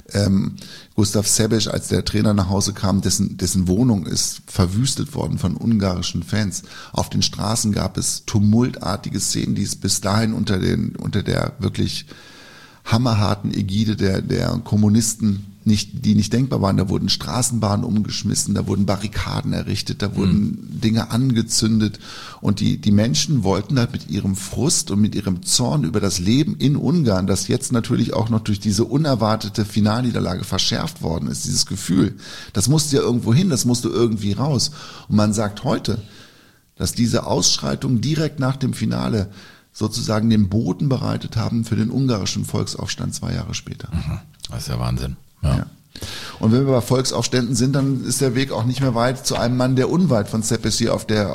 Gustav Sebeś, als der Trainer nach Hause kam, dessen Wohnung ist verwüstet worden von ungarischen Fans. Auf den Straßen gab es tumultartige Szenen, die es bis dahin unter der wirklich hammerharten Ägide der Kommunisten die nicht denkbar waren. Da wurden Straßenbahnen umgeschmissen, da wurden Barrikaden errichtet, da wurden Dinge angezündet und die Menschen wollten halt mit ihrem Frust und mit ihrem Zorn über das Leben in Ungarn, das jetzt natürlich auch noch durch diese unerwartete Finalniederlage verschärft worden ist, dieses Gefühl, das musste ja irgendwo hin, das musste irgendwie raus. Und man sagt heute, dass diese Ausschreitungen direkt nach dem Finale sozusagen den Boden bereitet haben für den ungarischen Volksaufstand 2 Jahre später. Das ist ja Wahnsinn. Ja. Und wenn wir bei Volksaufständen sind, dann ist der Weg auch nicht mehr weit zu einem Mann, der unweit von Szepesi auf der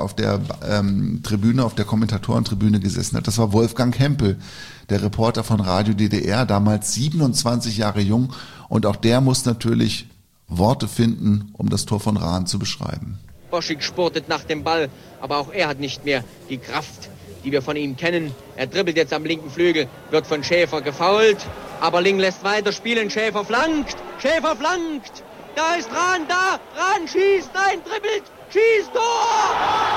Tribüne, auf der Kommentatorentribüne gesessen hat. Das war Wolfgang Hempel, der Reporter von Radio DDR, damals 27 Jahre jung. Und auch der muss natürlich Worte finden, um das Tor von Rahn zu beschreiben. Boschik spurtet nach dem Ball, aber auch er hat nicht mehr die Kraft, die wir von ihm kennen. Er dribbelt jetzt am linken Flügel, wird von Schäfer gefoult, aber Ling lässt weiter spielen. Schäfer flankt, da ist Rahn, Rahn schießt, nein, dribbelt, schießt, Tor!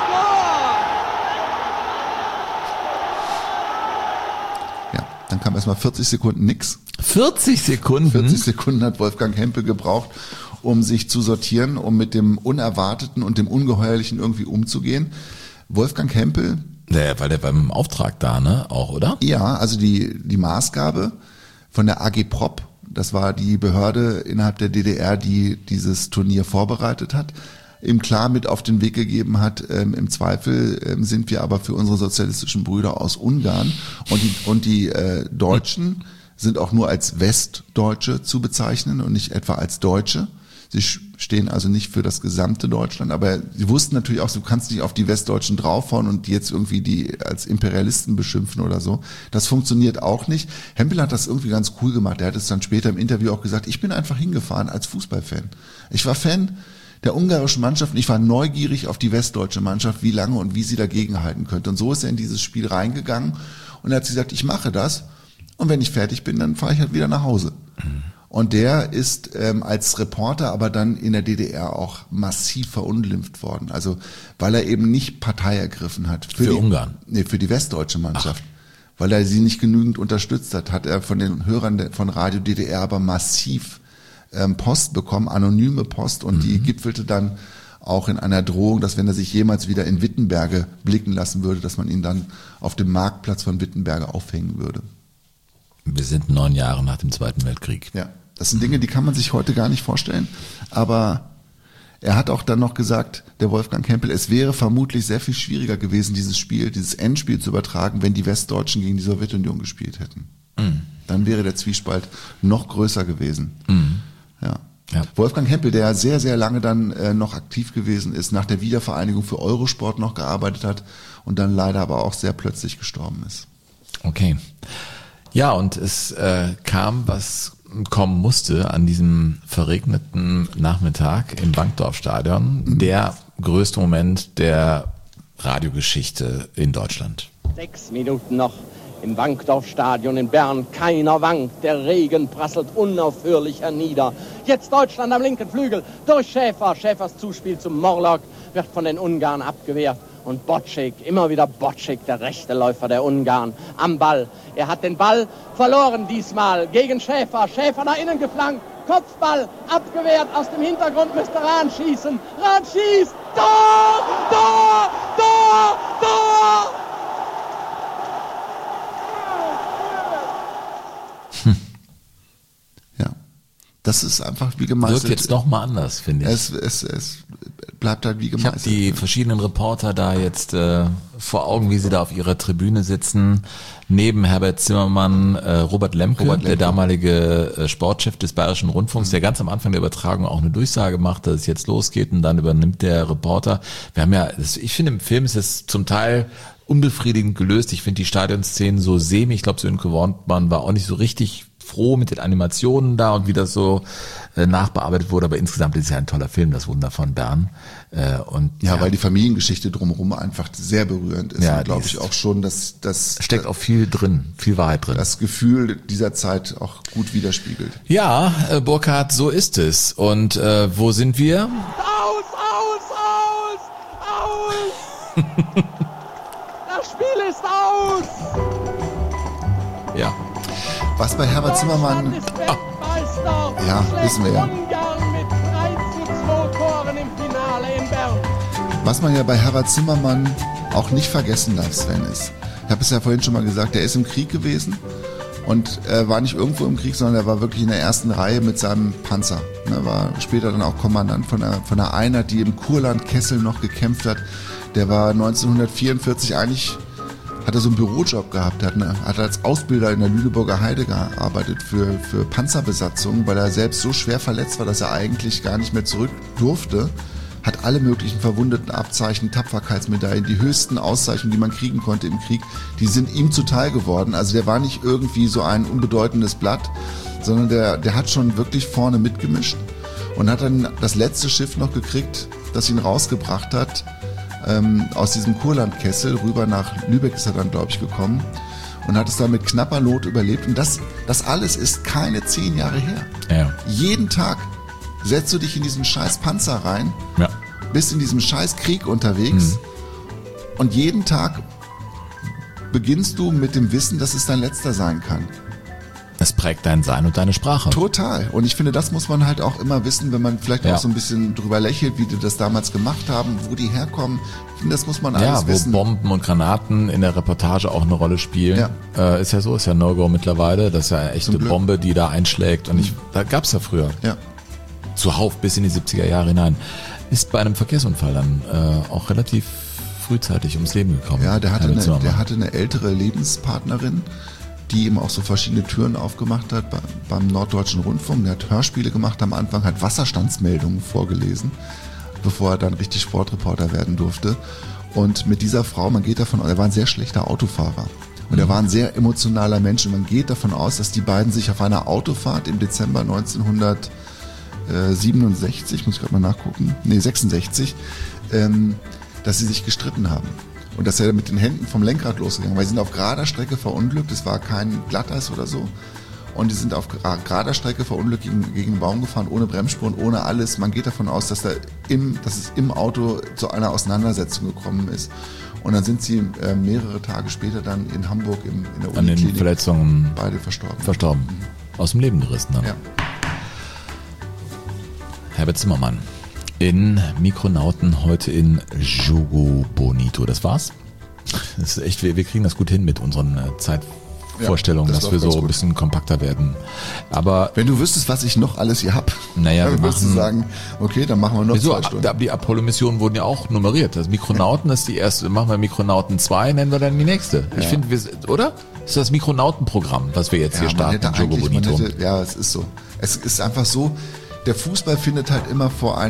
Ja, dann kam erstmal 40 Sekunden nix. 40 Sekunden? 40 Sekunden hat Wolfgang Hempel gebraucht, um sich zu sortieren, um mit dem Unerwarteten und dem Ungeheuerlichen irgendwie umzugehen. Wolfgang Hempel... Weil der beim Auftrag da, ne, auch, oder? Ja, also die Maßgabe von der AG Prop, das war die Behörde innerhalb der DDR, die dieses Turnier vorbereitet hat, ihm klar mit auf den Weg gegeben hat, im Zweifel sind wir aber für unsere sozialistischen Brüder aus Ungarn und die Deutschen sind auch nur als Westdeutsche zu bezeichnen und nicht etwa als Deutsche. Sie stehen also nicht für das gesamte Deutschland, aber sie wussten natürlich auch, du kannst nicht auf die Westdeutschen draufhauen und die jetzt irgendwie die als Imperialisten beschimpfen oder so. Das funktioniert auch nicht. Hempel hat das irgendwie ganz cool gemacht. Er hat es dann später im Interview auch gesagt, ich bin einfach hingefahren als Fußballfan. Ich war Fan der ungarischen Mannschaft und ich war neugierig auf die westdeutsche Mannschaft, wie lange und wie sie dagegen halten könnte. Und so ist er in dieses Spiel reingegangen und er hat gesagt, ich mache das und wenn ich fertig bin, dann fahre ich halt wieder nach Hause. Und der ist als Reporter aber dann in der DDR auch massiv verunglimpft worden. Also weil er eben nicht Partei ergriffen hat. Für Ungarn? Nee, für die westdeutsche Mannschaft. Weil er sie nicht genügend unterstützt hat, hat er von den Hörern von Radio DDR aber massiv Post bekommen, anonyme Post. Und die gipfelte dann auch in einer Drohung, dass wenn er sich jemals wieder in Wittenberge blicken lassen würde, dass man ihn dann auf dem Marktplatz von Wittenberge aufhängen würde. Wir sind 9 Jahre nach dem Zweiten Weltkrieg. Ja, das sind Dinge, die kann man sich heute gar nicht vorstellen. Aber Er hat auch dann noch gesagt, der Wolfgang Kempel, es wäre vermutlich sehr viel schwieriger gewesen, dieses Endspiel zu übertragen, wenn die Westdeutschen gegen die Sowjetunion gespielt hätten. Dann wäre der Zwiespalt noch größer gewesen. Ja. Wolfgang Kempel, der sehr, sehr lange dann noch aktiv gewesen ist, nach der Wiedervereinigung für Eurosport noch gearbeitet hat und dann leider aber auch sehr plötzlich gestorben ist. Okay. Ja, und es kam, was kommen musste an diesem verregneten Nachmittag im Bankdorfstadion. Der größte Moment der Radiogeschichte in Deutschland. 6 Minuten noch im Bankdorfstadion in Bern. Keiner wankt, der Regen prasselt unaufhörlich hernieder. Jetzt Deutschland am linken Flügel durch Schäfer. Schäfers Zuspiel zum Morlock wird von den Ungarn abgewehrt. Und Bocek, immer wieder Bocek, der rechte Läufer der Ungarn, am Ball. Er hat den Ball verloren diesmal gegen Schäfer. Schäfer nach innen geflankt, Kopfball abgewehrt. Aus dem Hintergrund müsste Rahn schießen. Rahn schießt. Tor! Tor! Tor! Tor! Ja, das ist einfach wie gemeißelt. Wirkt jetzt nochmal anders, finde ich. Es bleibt halt wie gemeißelt. Ich habe die verschiedenen Reporter da jetzt vor Augen, wie sie da auf ihrer Tribüne sitzen. Neben Herbert Zimmermann, Robert Lemke, der damalige Sportchef des Bayerischen Rundfunks, der ganz am Anfang der Übertragung auch eine Durchsage macht, dass es jetzt losgeht, und dann übernimmt der Reporter. Wir haben ja, ich finde, im Film ist es zum Teil unbefriedigend gelöst. Ich finde die Stadionszenen so semi. Ich glaube, Sönke Wortmann war auch nicht so richtig froh mit den Animationen da und wie das so nachbearbeitet wurde, aber insgesamt ist es ja ein toller Film, das Wunder von Bern. Weil die Familiengeschichte drumherum einfach sehr berührend ist. Ja, und glaube ich auch schon, dass das steckt auch viel drin, viel Wahrheit drin. Das Gefühl dieser Zeit auch gut widerspiegelt. Ja, Burkhard, so ist es. Und wo sind wir? Aus! Das Spiel ist aus! Ja. Was bei Herbert Zimmermann... Ja, wissen wir ja. Ungarn mit 3:2 Toren im Finale in Bern. Was man ja bei Herbert Zimmermann auch nicht vergessen darf, Sven, ist, ich habe es ja vorhin schon mal gesagt, er ist im Krieg gewesen und war nicht irgendwo im Krieg, sondern er war wirklich in der ersten Reihe mit seinem Panzer. Er war später dann auch Kommandant von einer Einheit, die im Kurland-Kessel noch gekämpft hat. Der war 1944 eigentlich... hat er so einen Bürojob gehabt, hat als Ausbilder in der Lüneburger Heide gearbeitet für Panzerbesatzungen, weil er selbst so schwer verletzt war, dass er eigentlich gar nicht mehr zurück durfte, hat alle möglichen Verwundetenabzeichen, Tapferkeitsmedaillen, die höchsten Auszeichnungen, die man kriegen konnte im Krieg, die sind ihm zuteil geworden. Also der war nicht irgendwie so ein unbedeutendes Blatt, sondern der hat schon wirklich vorne mitgemischt und hat dann das letzte Schiff noch gekriegt, das ihn rausgebracht hat, aus diesem Kurlandkessel rüber nach Lübeck ist er dann, glaube ich, gekommen und hat es dann mit knapper Not überlebt. Und das alles ist keine 10 Jahre her. Ja. Jeden Tag setzt du dich in diesen scheiß Panzer rein, bist in diesem scheiß Krieg unterwegs und jeden Tag beginnst du mit dem Wissen, dass es dein letzter sein kann. Es prägt dein Sein und deine Sprache. Total. Und ich finde, das muss man halt auch immer wissen, wenn man vielleicht auch so ein bisschen drüber lächelt, wie die das damals gemacht haben, wo die herkommen. Ich finde, das muss man alles wissen. Ja, wo Bomben und Granaten in der Reportage auch eine Rolle spielen. Ja. Ist ja so, ist ja No-Go mittlerweile. Das ist ja eine echte Bombe, die da einschlägt. Und da gab's ja früher. Ja. Zuhauf bis in die 70er Jahre hinein. Ist bei einem Verkehrsunfall dann auch relativ frühzeitig ums Leben gekommen. Ja, der hatte eine ältere Lebenspartnerin, die ihm auch so verschiedene Türen aufgemacht hat beim Norddeutschen Rundfunk. Der hat Hörspiele gemacht am Anfang, hat Wasserstandsmeldungen vorgelesen, bevor er dann richtig Sportreporter werden durfte. Und mit dieser Frau, man geht davon aus, er war ein sehr schlechter Autofahrer. Und er war ein sehr emotionaler Mensch. Und man geht davon aus, dass die beiden sich auf einer Autofahrt im Dezember 1967, muss ich gerade mal nachgucken, 66, dass sie sich gestritten haben. Und dass er mit den Händen vom Lenkrad losgegangen, weil sie sind auf gerader Strecke verunglückt, es war kein Glatteis oder so. Und die sind auf gerader Strecke verunglückt gegen einen Baum gefahren, ohne Bremsspuren, ohne alles. Man geht davon aus, dass es im Auto zu einer Auseinandersetzung gekommen ist. Und dann sind sie mehrere Tage später dann in Hamburg in der Uniklinik. An den Verletzungen beide verstorben. Aus dem Leben gerissen dann. Ja. Herbert Zimmermann. In Mikronauten, heute in Jogo Bonito. Das war's. Das ist echt, wir kriegen das gut hin mit unseren Vorstellung, dass wir so ein bisschen kompakter werden. Aber wenn du wüsstest, was ich noch alles hier hab, dann würdest du sagen, okay, dann machen wir noch 2 Stunden. Die Apollo-Missionen wurden ja auch nummeriert. Das Mikronauten ist die erste, machen wir Mikronauten 2, nennen wir dann die nächste. Ja. Ich finde, oder? Das ist das Mikronautenprogramm, was wir jetzt hier starten. Ja, es ist so. Es ist einfach so, der Fußball findet halt immer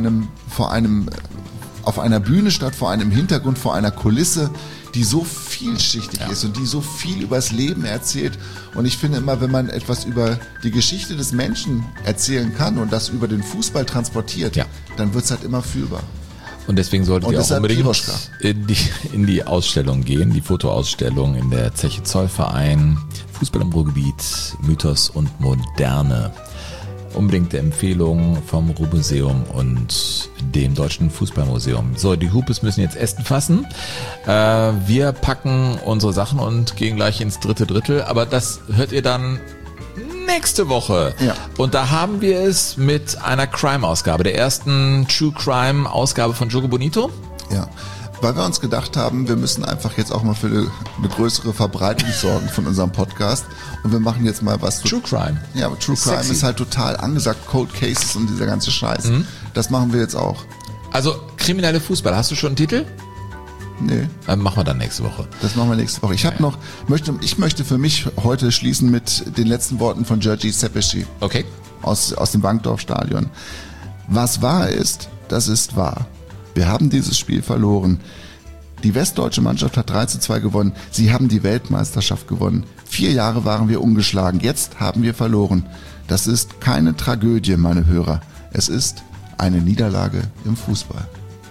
auf einer Bühne statt, vor einem Hintergrund, vor einer Kulisse, die so vielschichtig ist und die so viel übers Leben erzählt. Und ich finde immer, wenn man etwas über die Geschichte des Menschen erzählen kann und das über den Fußball transportiert, dann wird es halt immer fühlbar. Und deswegen solltet ihr auch unbedingt in die Ausstellung gehen, die Fotoausstellung in der Zeche Zollverein, Fußball im Ruhrgebiet, Mythos und Moderne. Unbedingte Empfehlung vom Ruhr-Museum und dem Deutschen Fußballmuseum. So, die Hupes müssen jetzt Ästen fassen. Wir packen unsere Sachen und gehen gleich ins dritte Drittel, aber das hört ihr dann nächste Woche. Ja. Und da haben wir es mit einer Crime-Ausgabe, der ersten True Crime-Ausgabe von Jogo Bonito. Ja. Weil wir uns gedacht haben, wir müssen einfach jetzt auch mal für eine größere Verbreitung sorgen von unserem Podcast. Und wir machen jetzt mal was. True Crime. Ja, aber True Crime ist halt total angesagt. Cold Cases und dieser ganze Scheiß. Das machen wir jetzt auch. Also, kriminelle Fußball. Hast du schon einen Titel? Nee. Machen wir dann nächste Woche. Das machen wir nächste Woche. Ich möchte für mich heute schließen mit den letzten Worten von György Szepesi. Okay. Aus dem Wankdorf-Stadion. Was wahr ist, das ist wahr. Wir haben dieses Spiel verloren. Die westdeutsche Mannschaft hat 3:2 gewonnen. Sie haben die Weltmeisterschaft gewonnen. 4 Jahre waren wir ungeschlagen. Jetzt haben wir verloren. Das ist keine Tragödie, meine Hörer. Es ist eine Niederlage im Fußball.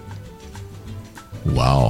Wow.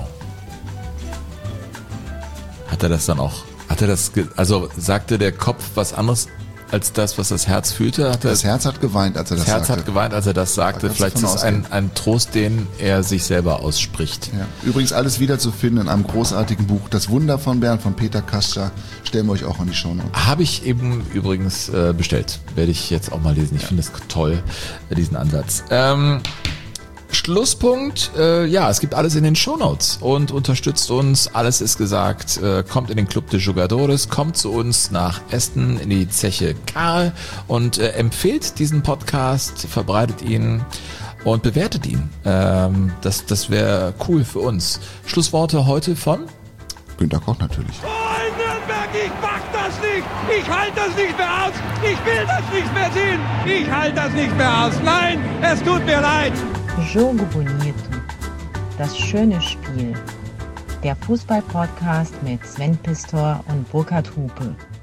Sagte der Kopf was anderes als das, was das Herz fühlte? Das Herz hat geweint, als er das sagte. Das Herz hat geweint, als er das sagte. Vielleicht ist es ein Trost, den er sich selber ausspricht. Ja. Übrigens alles wieder zu finden in einem großartigen Buch. Das Wunder von Bern von Peter Kascha. Stellen wir euch auch in die Shownotes. Habe ich eben übrigens bestellt. Werde ich jetzt auch mal lesen. Ich finde es toll, diesen Ansatz. Schlusspunkt, es gibt alles in den Shownotes und unterstützt uns, alles ist gesagt, kommt in den Club de Jugadores, kommt zu uns nach Esten in die Zeche Karl und empfehlt diesen Podcast, verbreitet ihn und bewertet ihn. Das wäre cool für uns. Schlussworte heute von Günter Koch natürlich. Oh, in Nürnberg, ich mach das nicht! Ich halte das nicht mehr aus! Ich will das nicht mehr sehen! Ich halte das nicht mehr aus! Nein, es tut mir leid! Jogo Bonito. Das schöne Spiel. Der Fußball-Podcast mit Sven Pistor und Burkhard Hupe.